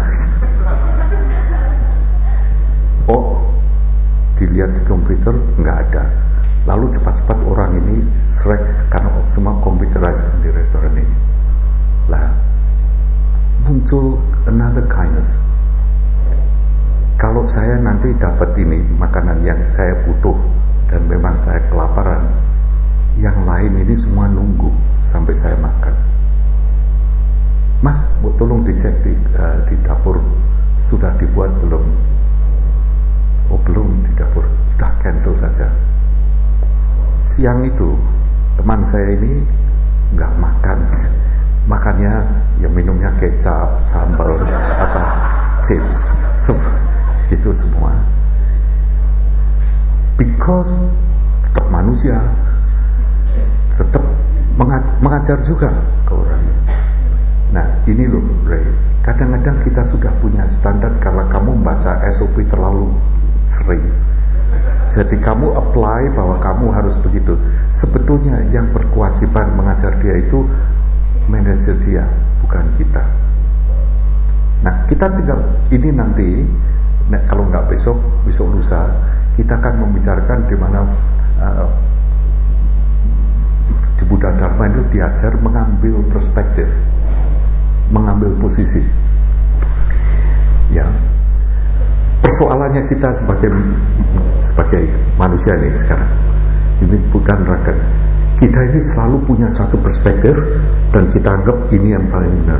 Oh, dilihat di komputer nggak ada. Lalu cepat-cepat orang ini srek karena semua computerized di restoran ini. Lah, muncul another kindness. Kalau saya nanti dapat ini makanan yang saya butuh dan memang saya kelaparan, yang lain ini semua nunggu sampai saya makan. Mas, tolong dicek di dapur sudah dibuat belum? Oh belum di dapur, sudah cancel saja. Siang itu teman saya ini nggak makan, makannya ya minumnya kecap, sambal, chips, itu semua. Because tetap manusia, tetap mengajar juga ke orangnya. Nah ini loh Ray, kadang-kadang kita sudah punya standar karena kamu membaca SOP terlalu sering. Jadi kamu apply bahwa kamu harus begitu. Sebetulnya yang berkewajiban mengajar dia itu manajer dia, bukan kita. Nah kita tinggal ini nanti, kalau nggak besok lusa, kita akan membicarakan di mana di Buddha Dharma itu diajar mengambil perspektif, mengambil posisi. Ya, persoalannya kita sebagai manusia ini sekarang, ini bukan rakyat. Kita ini selalu punya satu perspektif dan kita anggap ini yang paling benar.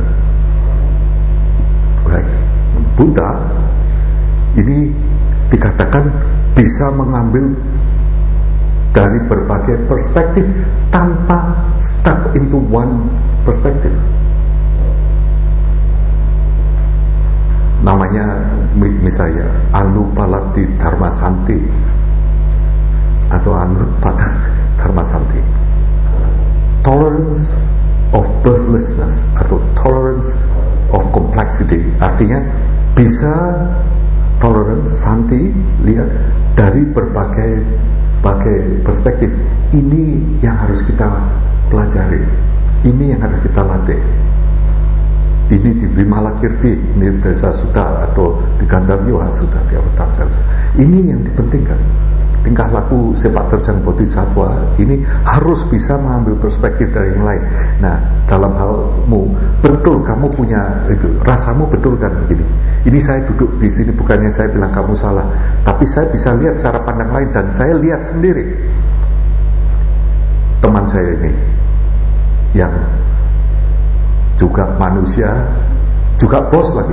Right. Buddha ini dikatakan bisa mengambil dari berbagai perspektif tanpa stuck into one perspektif. Namanya misalnya Anupalati Dharma Santi atau Anupalati Dharma Santi, tolerance of birthlessness atau tolerance of complexity. Artinya bisa tolerance, Santi, lihat dari berbagai perspektif. Ini yang harus kita pelajari, ini yang harus kita latih. Ini di Vimalakirti Nirdesa Sutta atau di Gandharva Sutta, di Avatar. Ini yang dipentingkan. Tingkah laku sepak terjang bodhisattva ini harus bisa mengambil perspektif dari yang lain. Nah, dalam halmu betul kamu punya itu, rasamu betul kan begini. Ini saya duduk di sini bukannya saya bilang kamu salah, tapi saya bisa lihat cara pandang lain dan saya lihat sendiri teman saya ini yang juga manusia, juga bos lagi.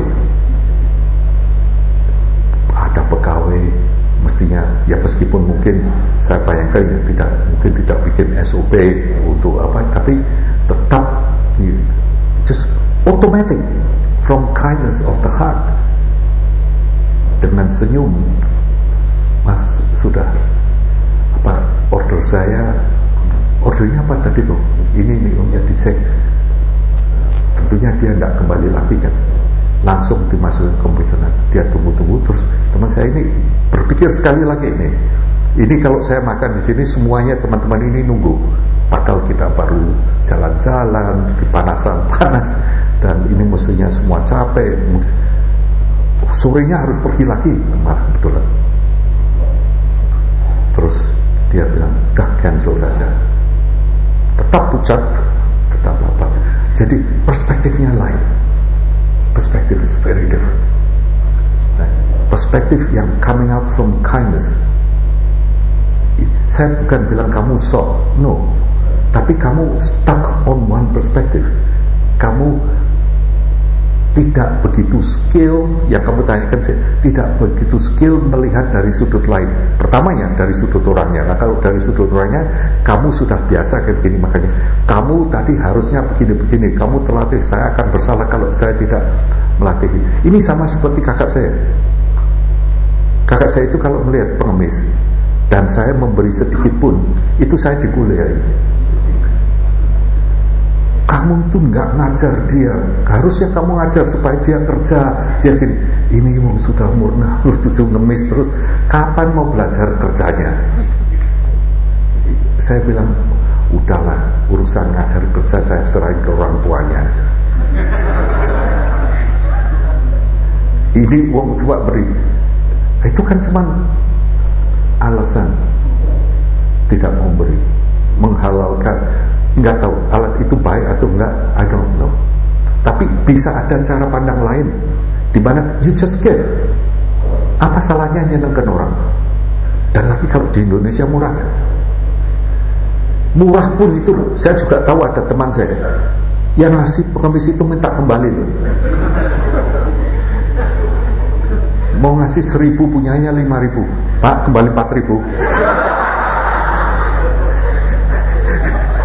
Ada pegawai, mestinya ya meskipun mungkin saya bayangkan ya tidak bikin SOP untuk apa, tapi tetap just automatic from kindness of the heart, dengan senyum, Mas sudah apa order saya, ordernya apa tadi loh, ini ya dicek. Tentunya dia tidak kembali lagi kan, langsung dimasukin komputer. Dia tunggu terus teman saya ini berpikir sekali lagi ini kalau saya makan di sini semuanya teman-teman ini nunggu, padahal kita baru jalan-jalan di panas dan ini mestinya semua capek, sorenya harus pergi lagi, marah betulan. Terus dia bilang udah cancel saja, tetap pucat, tetap lapar. Jadi perspektifnya lain. Perspektif is very different. Perspektif yang coming out from kindness. Saya bukan bilang kamu sok, no. Tapi kamu stuck on one perspective. Kamu tidak begitu skill, yang kamu tanyakan saya, tidak begitu skill melihat dari sudut lain. Pertamanya dari sudut orangnya. Nah kalau dari sudut orangnya kamu sudah biasa kayak begini, makanya kamu tadi harusnya begini-begini, kamu terlatih, saya akan bersalah kalau saya tidak melatih. Ini sama seperti kakak saya. Kakak saya itu kalau melihat pengemis dan saya memberi sedikit pun, itu saya dikuliahi. Kamu itu nggak ngajar dia, harusnya kamu ngajar supaya dia kerja. Dia gini, ini sudah umur 67 ngemis terus, kapan mau belajar kerjanya? Saya bilang, udahlah, urusan ngajar kerja saya serahin ke orang tuanya. Ini uang coba beri. Itu kan cuma alasan tidak mau beri, menghalalkan. Nggak tahu alas itu baik atau enggak, I don't know. Tapi bisa ada cara pandang lain di mana you just give. Apa salahnya nyenengkan orang? Dan lagi kalau di Indonesia murah kan? Murah pun itu loh. Saya juga tahu ada teman saya yang ngasih pengemis itu minta kembali loh. Mau ngasih 1.000 punyanya 5.000. Pak, kembali 4.000.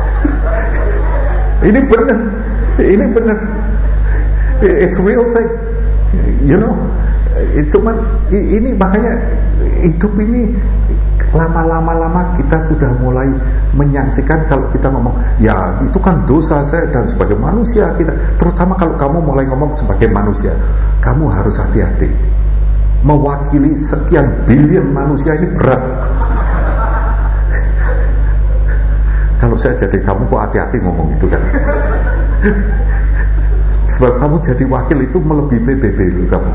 Ini benar. It's real thing, you know. Cuman ini makanya hidup ini lama kita sudah mulai menyaksikan kalau kita ngomong ya itu kan dosa saya dan sebagai manusia kita, terutama kalau kamu mulai ngomong sebagai manusia, kamu harus hati-hati. Mewakili sekian bilion manusia ini berat. Kalau saya jadi kamu kok hati-hati ngomong itu kan. Sebab kamu jadi wakil itu melebihi PBB loh kamu.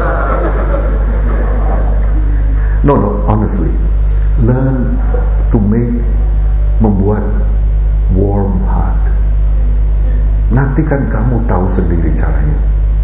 No, honestly, learn to membuat warm heart. Nanti kan kamu tahu sendiri caranya.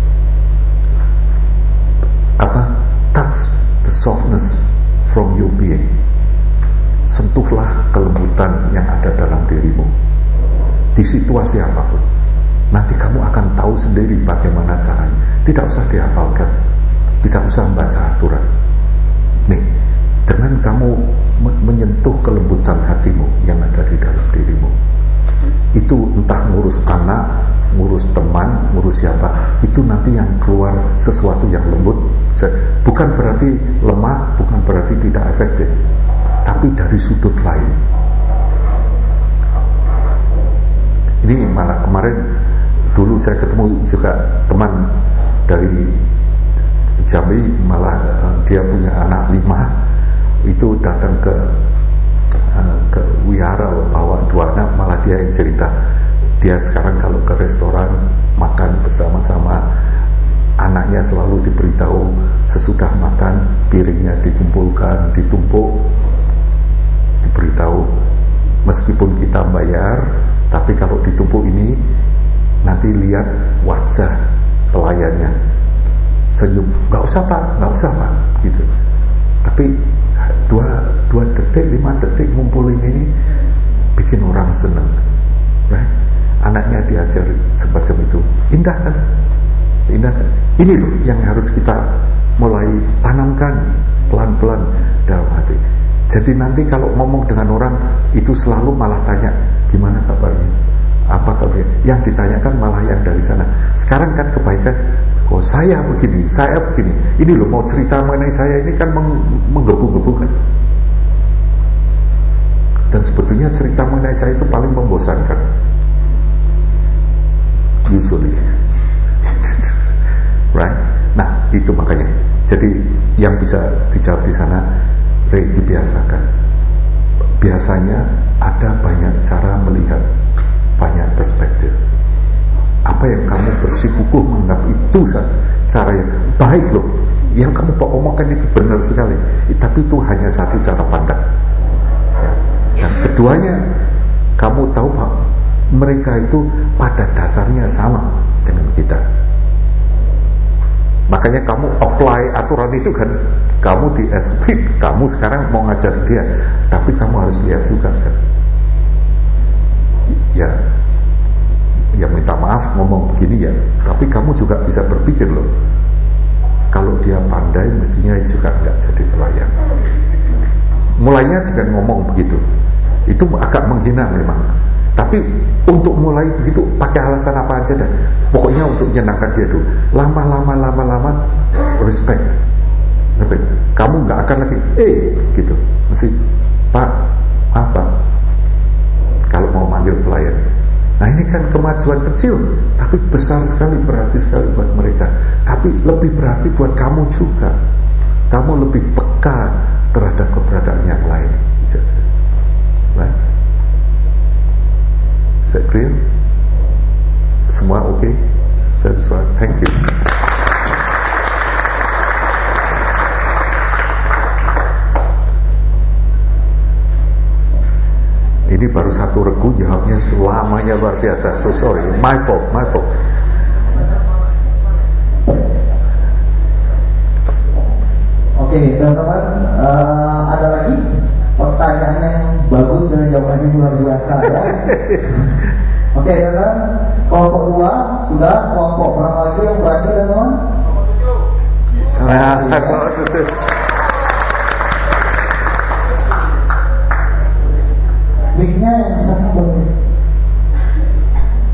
Touch the softness from your being. Sentuhlah kelembutan yang ada dalam dirimu di situasi apapun. Nanti kamu akan tahu sendiri bagaimana caranya. Tidak usah dihafalkan, tidak usah membaca aturan. Nih, dengan kamu menyentuh kelembutan hatimu yang ada di dalam dirimu, itu entah ngurus anak, ngurus teman, ngurus siapa, itu nanti yang keluar sesuatu yang lembut. Bukan berarti lemah, bukan berarti tidak efektif, tapi dari sudut lain. Ini malah kemarin dulu saya ketemu juga teman dari Jambi, malah dia punya anak 5, itu datang ke wihara bawa 2 anak, malah dia yang cerita dia sekarang kalau ke restoran makan bersama-sama, anaknya selalu diberitahu sesudah makan piringnya dikumpulkan, ditumpuk, diberitahu meskipun kita bayar, tapi kalau ditumpuk ini nanti lihat wajah pelayannya senyum, nggak usah pak gitu, tapi 2 detik 5 detik ngumpulin ini bikin orang senang, right? Anaknya diajar semacam itu, indah kan? Ini loh yang harus kita mulai tanamkan pelan-pelan dalam hati. Jadi nanti kalau ngomong dengan orang itu selalu malah tanya gimana kabarnya, apa kabarnya, yang ditanyakan malah yang dari sana. Sekarang kan kebaikan, saya begini, ini loh mau cerita mengenai saya ini kan menggebu-gebu kan. Dan sebetulnya cerita mengenai saya itu paling membosankan usually. Right? Nah, itu makanya. Jadi yang bisa dijawab di sana, dibiasakan. Biasanya ada banyak cara melihat, banyak perspektif. Apa yang kamu bersikukuh menganggap itu cara yang baik loh, yang kamu omongkan itu benar sekali, tapi itu hanya satu cara pandang. Dan keduanya, kamu tahu bahwa mereka itu pada dasarnya sama dengan kita. Makanya kamu apply aturan itu kan, kamu di SP, kamu sekarang mau ngajar dia, tapi kamu harus lihat juga kan, ya minta maaf ngomong begini ya, tapi kamu juga bisa berpikir loh, kalau dia pandai mestinya juga nggak jadi pelayan. Mulainya dengan ngomong begitu, itu agak menghina memang, tapi untuk mulai begitu pakai alasan apa aja dah, pokoknya untuk menyenangkan dia dulu. Lama respect. Kamu nggak akan lagi gitu, mesti Pak apa kalau mau manggil pelayan. Nah ini kan kemajuan kecil, tapi besar sekali, berarti sekali buat mereka. Tapi lebih berarti buat kamu juga. Kamu lebih peka terhadap keberadaan yang lain. Right? Is that clear? Semua oke? Satisfied? Thank you. Ini baru satu regu, jawabnya selamanya luar biasa. So sorry, my fault. Oke, teman-teman, ada lagi pertanyaan yang bagus dan jawabannya luar biasa ya. Oke, teman-teman, kelompok 2 sudah, kelompok berapa lagi yang berani, teman-teman? Mic-nya yang sana boleh.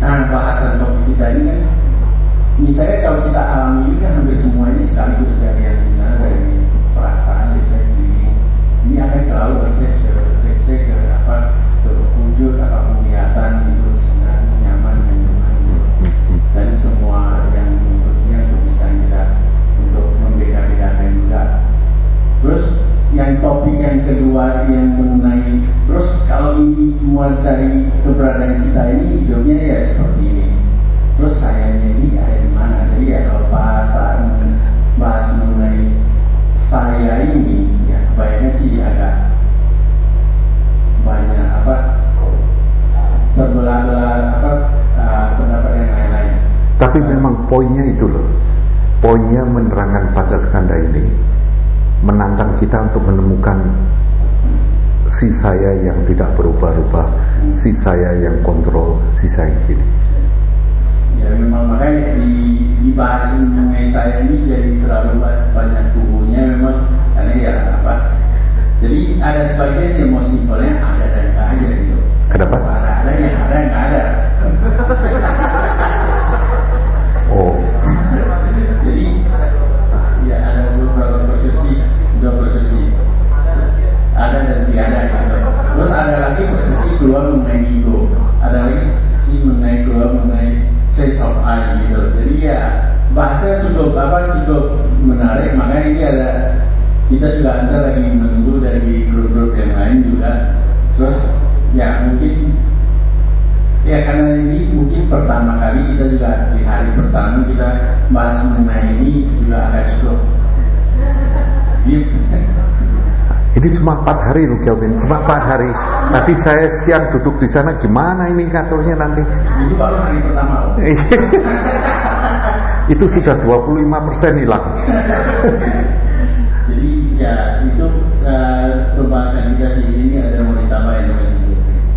Nah, bahasan topik kita ini kan, misalnya kalau kita alami ini kan hampir semua ini sekaligus dari yang misalnya dari perasaan saya sendiri. Ini akan selalu berkreasi ke apa, ke wujud apa penglihatan itu senang, nyaman, dan semua yang mengikutnya untuk bisa kita untuk membeda-bedakan juga. Terus yang topik yang kedua yang mengenai, terus kalau ini semua dari keberadaan kita ini hidupnya ya seperti ini. Terus sayanya ini ada di mana? Jadi ya kalau bahas mengenai saya ini, ya kebanyakan sih agak banyak apa berbelah-belah apa pendapat yang lain-lain. Tapi memang poinnya itu loh. Poinnya menerangkan Pancaskanda ini menantang kita untuk menemukan si saya yang tidak berubah-ubah, si saya yang kontrol, si saya yang gini. Ya memang makanya dibahas mengenai saya ini jadi terlalu banyak kubunya memang, karena ya apa, jadi ada sebagian yang mau simpelnya ada dan nggak ada gitu. Kenapa? Ada yang ada yang nggak ada. Oh. Jadi ya ada beberapa persepsi, dua persepsi, ada dan tidak ada gitu. Terus ada lagi persepsi keluar mengenai ego, ada lagi persepsi mengenai keluar mengenai sense of I gitu. Jadi ya bahasanya cukup menarik. Makanya ini ada, kita juga ada lagi menunggu dari grup-grup yang lain juga. Terus ya mungkin ya karena ini mungkin pertama kali kita juga di hari pertama kita bahas mengenai ini juga agak cukup deep. Ini cuma 4 hari loh Kelvin, cuma 4 hari. Tadi saya siang duduk di sana, gimana ini ngaturnya nanti? Itu baru hari pertama loh. Itu sudah 25% hilang. Jadi ya itu pembahasan kita sih, ini ada mau ditambahin dengan itu.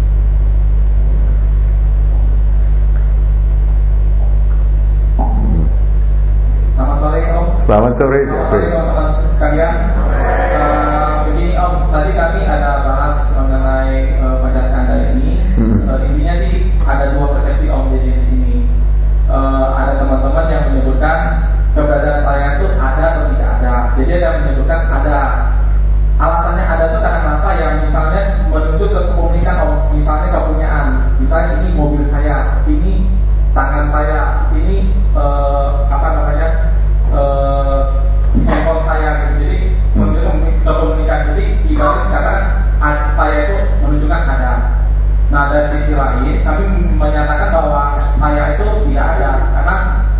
Selamat sore Om. Selamat sore. Selamat sore teman-teman sekalian. Begini Om, tadi kami ada bahas mengenai Pancaskanda ini. Intinya sih ada dua persepsi Om jadi di sini. Ada teman-teman yang menyebutkan keberadaan saya itu ada atau tidak ada. Jadi ada yang menyebutkan ada. Alasannya ada itu karena apa? Ya misalnya menuju ke kepemilikan Om. Misalnya kepunyaan. Misalnya ini mobil saya, ini tangan saya, ini apa namanya handphone saya gitu. Jadi kepemilikan. Jadi ibaratnya sekarang saya itu menunjukkan ada. Nah dari sisi lain kami menyatakan bahwa saya itu tidak ada, karena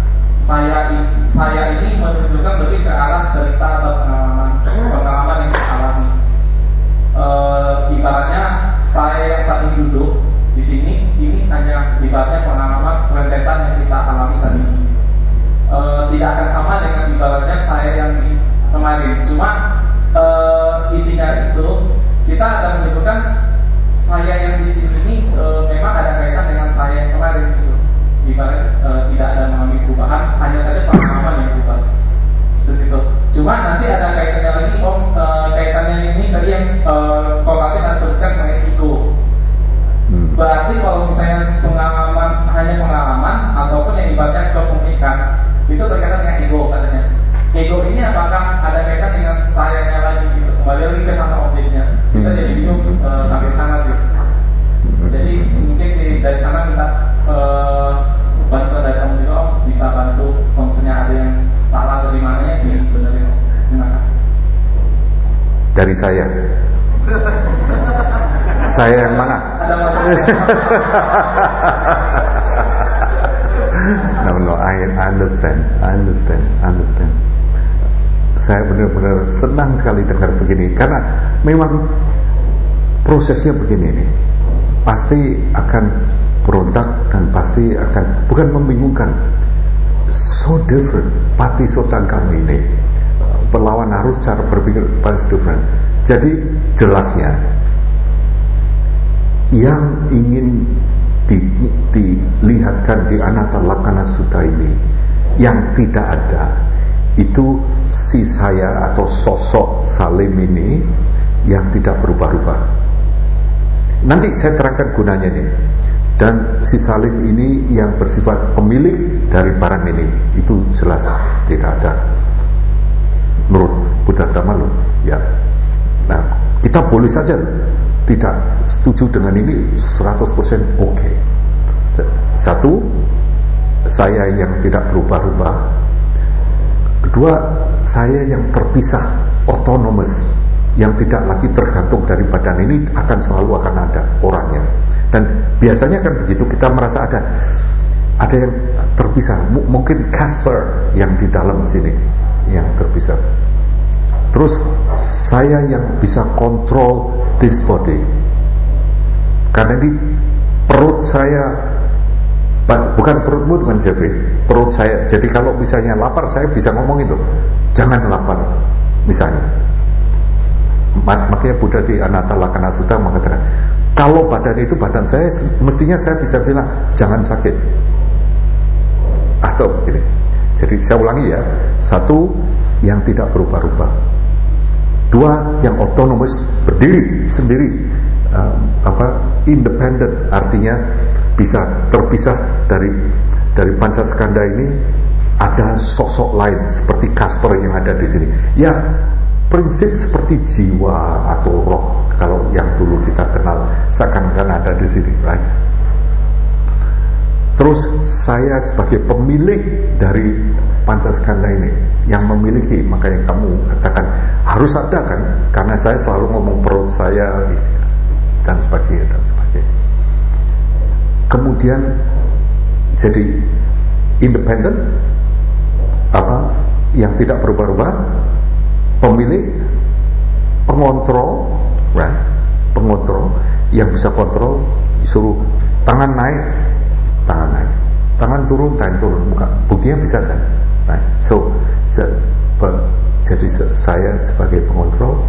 saya ini menunjukkan lebih ke arah cerita atau pengalaman yang saya alami. Ibaratnya saya yang saat ini duduk di sini, ini hanya ibaratnya pengalaman rentetan yang kita alami saat ini. Tidak akan sama dengan ibaratnya saya yang kemarin. Cuma intinya itu kita akan menyebutkan saya yang di sini ini memang ada kaitan dengan saya yang kemarin gitu. Ibarat tidak ada mengalami perubahan, hanya saja pengalaman yang berubah. Seperti itu. Cuma nanti ada kaitannya lagi Om, kaitannya ini tadi yang kalau kami sebutkan mengenai ego. Berarti kalau misalnya pengalaman hanya pengalaman ataupun yang ibaratnya kepemilikan itu berkaitan dengan ego katanya. Ego ini apakah ada kaitan dengan sayanya lagi gitu? Kembali lagi ke sama objeknya. Kita jadi bingung sampai sana gitu. Jadi mungkin dari sana kita bantu dari kamu juga Om, bisa bantu kalau misalnya ada yang salah atau di mananya dibenerin Om. Terima kasih. Dari saya. Saya yang mana? Ada masalah. No, I understand. Saya benar-benar senang sekali dengar begini, karena memang prosesnya begini nih. Pasti akan berontak dan pasti akan, bukan membingungkan, so different. Pati sotang kami ini perlawan arus cara berpikir paling different. Jadi jelasnya yang ingin dilihatkan di Anatta Lakkhana Sutta ini yang tidak ada itu si saya atau sosok Salim ini yang tidak berubah-ubah. Nanti saya terangkan gunanya nih. Dan si salim ini yang bersifat pemilik dari barang ini, itu jelas tidak ada menurut Buddha Dhamma loh. Ya. Nah, kita boleh saja tidak setuju dengan ini 100% oke. Satu, saya yang tidak berubah-ubah. Kedua, saya yang terpisah, autonomous, yang tidak lagi tergantung dari badan ini, akan selalu akan ada orangnya. Dan biasanya kan begitu, kita merasa ada yang terpisah. Mungkin Casper yang di dalam sini yang terpisah. Terus saya yang bisa kontrol this body, karena ini perut saya, bukan perutmu dengan Jeffrey, perut saya. Jadi kalau misalnya lapar, saya bisa ngomongin loh, jangan lapar misalnya. Makanya Buddha di Anatta Lakkhana Sutta mengatakan, kalau badan itu badan saya, mestinya saya bisa bilang jangan sakit. Atau begini. Jadi saya ulangi ya. Satu, yang tidak berubah-ubah. Dua, yang otonomus, berdiri sendiri, independen, artinya bisa terpisah dari pancaskanda ini. Ada sosok lain seperti Casper yang ada di sini. Ya, prinsip seperti jiwa atau roh, kalau yang dulu kita kenal seakan-akan ada di sini, right? Terus saya sebagai pemilik dari pancaskanda ini, yang memiliki, makanya kamu katakan harus ada kan, karena saya selalu ngomong perut saya dan sebagainya dan sebagainya. Kemudian jadi independen, yang tidak berubah-ubah, pemilik, pengontrol, right? Pengontrol yang bisa kontrol, disuruh tangan naik, tangan turun, bukan, buktinya bisa kan, right? So jadi saya sebagai pengontrol,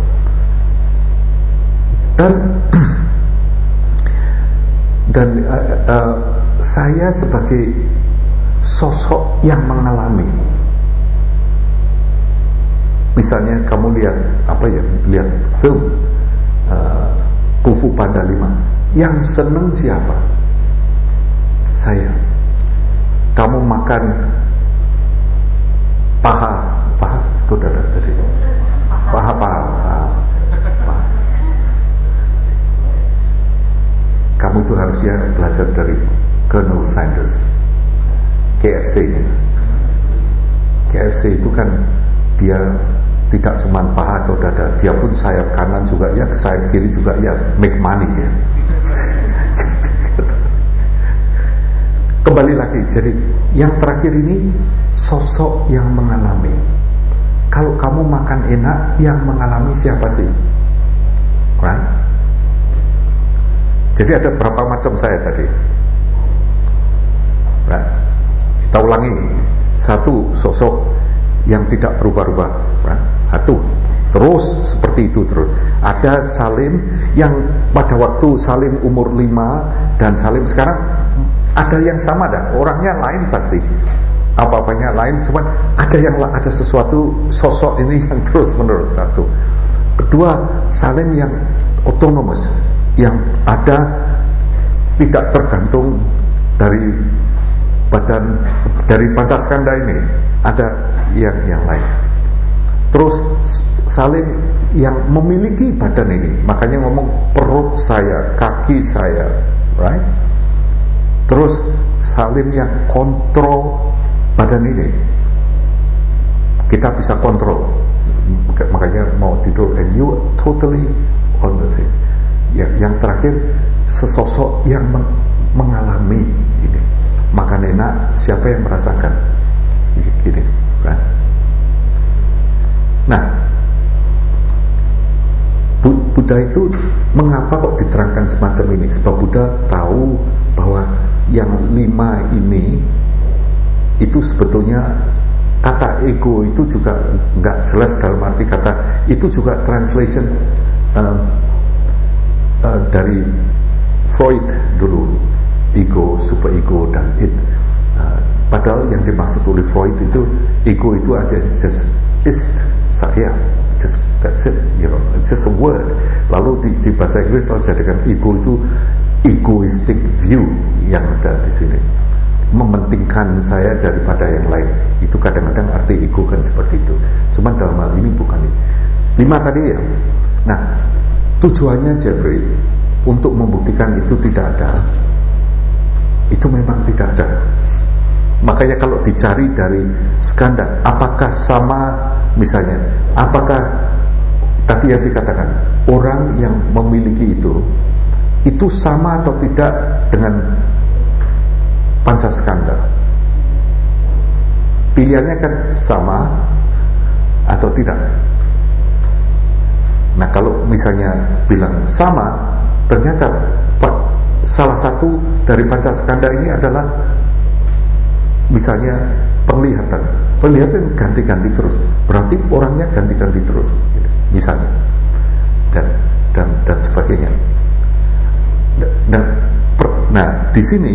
dan saya sebagai sosok yang mengalami. Misalnya kamu lihat film Kung Fu Panda 5, yang seneng siapa? Saya. Kamu makan paha itu ada tadi. Paha. Kamu tuh harusnya belajar dari Colonel Sanders, KFC. KFC itu kan dia tidak cuma paha atau dada, dia pun sayap kanan juga ya, sayap kiri juga ya, make money ya. Kembali lagi, jadi yang terakhir ini sosok yang mengalami. Kalau kamu makan enak, yang mengalami siapa sih? Right? Jadi ada berapa macam saya tadi? Right? Kita ulangi. Satu, sosok yang tidak berubah-ubah, right? Satu, terus seperti itu terus. Ada Salim yang pada waktu Salim umur 5 dan Salim sekarang ada yang sama dah, orangnya lain pasti, apa-apanya lain, cuman ada sesuatu sosok ini yang terus menerus. Satu. Kedua, Salim yang otonomus, yang ada tidak tergantung dari badan, dari pancaskanda ini, ada yang lain. Terus Salim yang memiliki badan ini, makanya ngomong perut saya, kaki saya, right? Terus Salim yang kontrol badan ini, kita bisa kontrol, makanya mau tidur and you totally on the thing. Yang terakhir, sesosok yang mengalami ini, makan enak, siapa yang merasakan gini, right? Nah, Buddha itu mengapa kok diterangkan semacam ini? Sebab Buddha tahu bahwa yang 5 ini itu sebetulnya kata ego itu juga nggak jelas dalam arti kata, itu juga translation dari Freud dulu, ego, superego dan it. Padahal yang dimaksud oleh Freud itu ego itu aja just ist, saya, just that's it, you know, it's just a word. Lalu di bahasa Inggris lalu jadikan ego itu egoistic view yang ada di sini, mementingkan saya daripada yang lain. Itu kadang-kadang arti ego kan seperti itu. Cuman dalam hal ini bukan ini. 5 tadi ya. Nah, tujuannya Jeffrey untuk membuktikan itu tidak ada. Itu memang tidak ada. Makanya kalau dicari dari skandal, apakah sama, misalnya, apakah tadi yang dikatakan orang yang memiliki itu sama atau tidak dengan Pancaskanda? Pilihannya kan sama atau tidak. Nah, kalau misalnya bilang sama, ternyata salah satu dari Pancaskanda ini adalah misalnya penglihatan ganti-ganti terus, berarti orangnya ganti-ganti terus, misalnya, dan sebagainya. Nah, di sini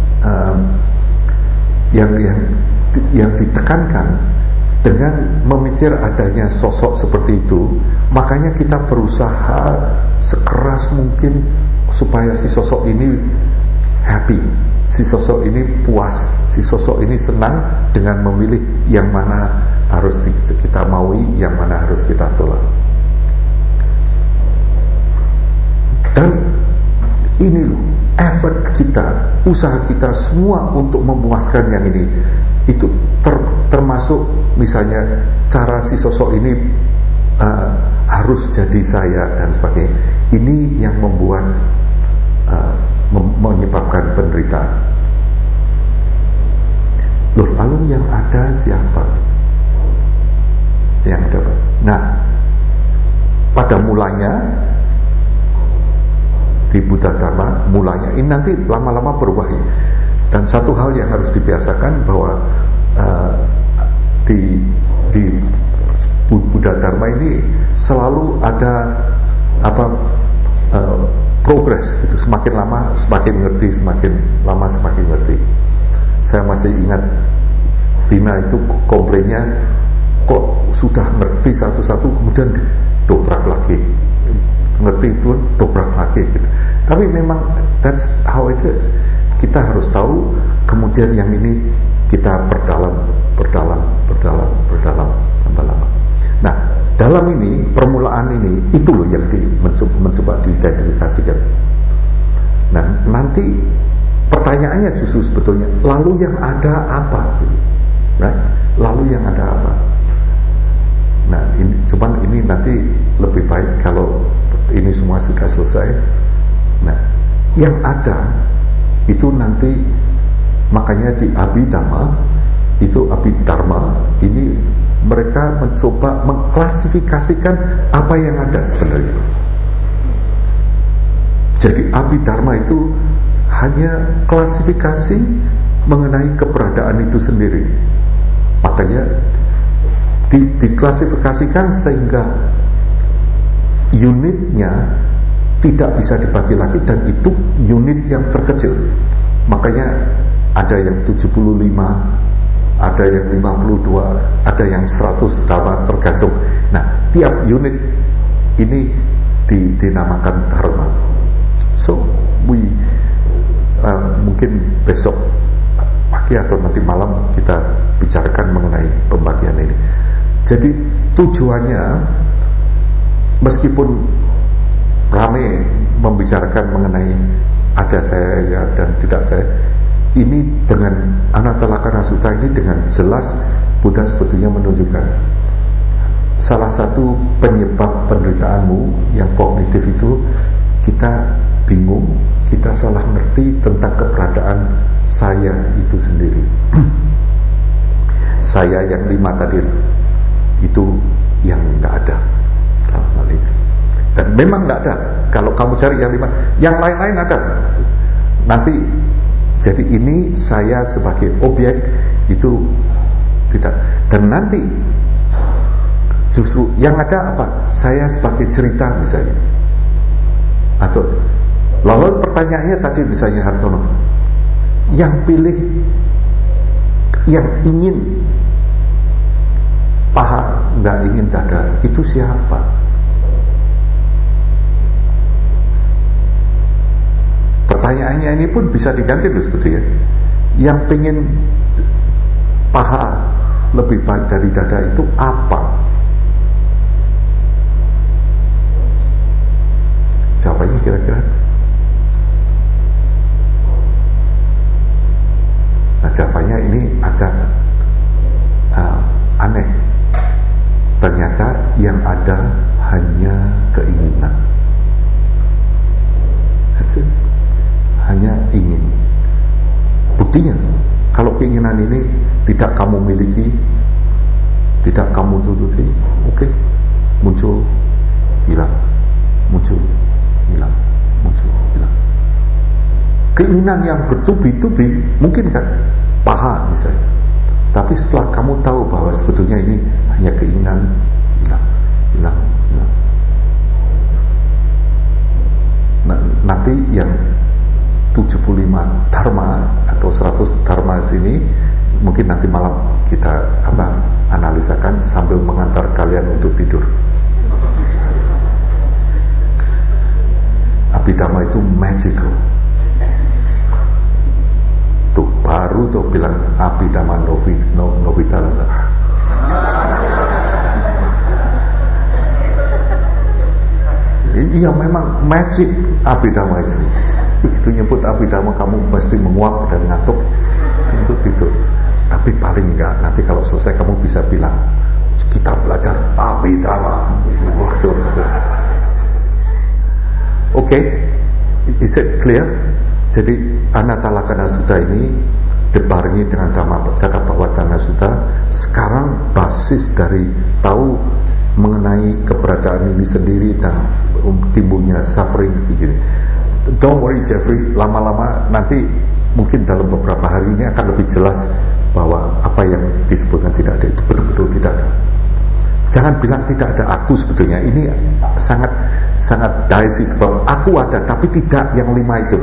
yang ditekankan dengan memikir adanya sosok seperti itu, makanya kita berusaha sekeras mungkin supaya si sosok ini happy, si sosok ini puas, si sosok ini senang dengan memilih yang mana harus kita maui, yang mana harus kita tolak. Dan ini loh, effort kita, usaha kita semua untuk memuaskan yang ini, itu termasuk misalnya cara si sosok ini harus jadi saya dan sebagainya. Ini yang membuat menyebabkan penderitaan. Loh, lalu yang ada siapa? Yang ada. Nah, pada mulanya di Buddha Dharma, mulanya ini nanti lama-lama berubah. Dan satu hal yang harus dibiasakan bahwa di Buddha Dharma ini selalu ada progres gitu, semakin lama semakin ngerti, semakin lama semakin ngerti. Saya masih ingat Vina itu komplainnya, kok sudah ngerti satu-satu kemudian didobrak lagi, ngerti itu dobrak lagi gitu. Tapi memang that's how it is. Kita harus tahu, kemudian yang ini kita perdalam tambah lama. Nah, dalam ini permulaan ini itu loh yang mencoba diidentifikasikan. Nah, nanti pertanyaannya justru sebetulnya, lalu yang ada apa? Nah, lalu yang ada apa? Nah, cuman ini nanti lebih baik kalau ini semua sudah selesai. Nah, yang ada itu nanti, makanya di Abhidhamma ini mereka mencoba mengklasifikasikan apa yang ada sebenarnya. Jadi Abhidharma itu hanya klasifikasi mengenai keberadaan itu sendiri. Makanya diklasifikasikan sehingga unitnya tidak bisa dibagi lagi, dan itu unit yang terkecil. Makanya ada yang 75, ada yang 52, ada yang 100, tergantung. Nah, tiap unit ini dinamakan dharma. So, mungkin besok pagi atau nanti malam kita bicarakan mengenai pembagian ini. Jadi tujuannya, meskipun ramai membicarakan mengenai ada saya dan tidak saya, ini dengan Anatalakkhana Sutta ini dengan jelas Buddha sebetulnya menunjukkan salah satu penyebab penderitaanmu yang kognitif itu, kita bingung, kita salah ngerti tentang keberadaan saya itu sendiri. Saya yang 5 tadi itu yang nggak ada dalam hal ini. Dan memang nggak ada. Kalau kamu cari yang 5, yang lain-lain ada. Nanti jadi ini saya sebagai objek itu tidak. Dan nanti justru yang ada apa? Saya sebagai cerita misalnya. Atau lalu pertanyaannya tadi misalnya Hartono, yang pilih, yang ingin paha nggak ingin dada, itu siapa? pertanyaannya ini pun bisa diganti loh sebetulnya. Yang pengen paha lebih baik dari dada itu apa? Jawabannya kira-kira. Nah, jawabannya ini agak aneh. Ternyata yang ada hanya keinginan. That's it. Hanya ingin. Buktinya, kalau keinginan ini tidak kamu miliki, tidak kamu tutupi, oke, muncul, hilang, muncul, hilang, muncul, hilang. Keinginan yang bertubi-tubi mungkin kan, paha misalnya. Tapi setelah kamu tahu bahwa sebetulnya ini hanya keinginan, hilang, hilang, hilang. Nah, nanti yang 75 dharma atau 100 dharma sini mungkin nanti malam kita analisakan sambil mengantar kalian untuk tidur. Abhidhamma itu magical. Tuh baru tuh bilang Abhidhamma Novita. Iya memang magic Abhidhamma itu. Begitu nyebut Abhidhamma kamu pasti menguap dan ngantuk untuk tidur. Tapi paling enggak nanti kalau selesai kamu bisa bilang kita belajar Abhidhamma. Oke, is it clear? Jadi Anatalakana Sutta ini dibarengi dengan Dhamma Cakkappavattana Sutta sekarang basis dari tahu mengenai keberadaan ini sendiri dan timbulnya suffering begini. Don't worry Jeffrey, lama-lama nanti mungkin dalam beberapa hari ini akan lebih jelas bahwa apa yang disebutkan tidak ada itu betul-betul tidak ada. Jangan bilang tidak ada aku sebetulnya. Ini sangat dicey bahwa aku ada tapi tidak yang 5 itu.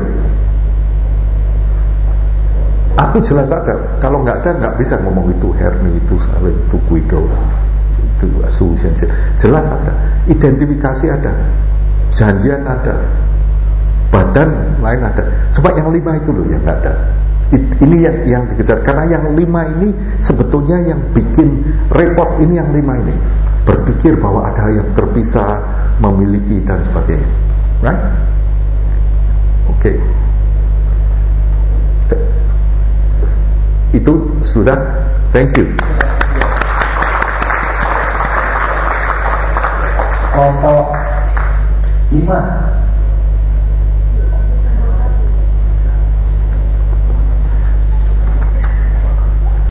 Aku jelas ada. Kalau nggak ada nggak bisa ngomong itu Hermi, itu Salim, itu Guido, itu Susan. Jelas ada. Identifikasi ada. Janjian ada. Badan lain ada. Coba yang 5 itu loh yang nggak ada. Ini yang dikejar. Karena yang 5 ini sebetulnya yang bikin repot ini yang 5 ini. Berpikir bahwa ada yang terpisah, memiliki dan sebagainya. Right? Oke. Itu sudah. Thank you. Kelompok 5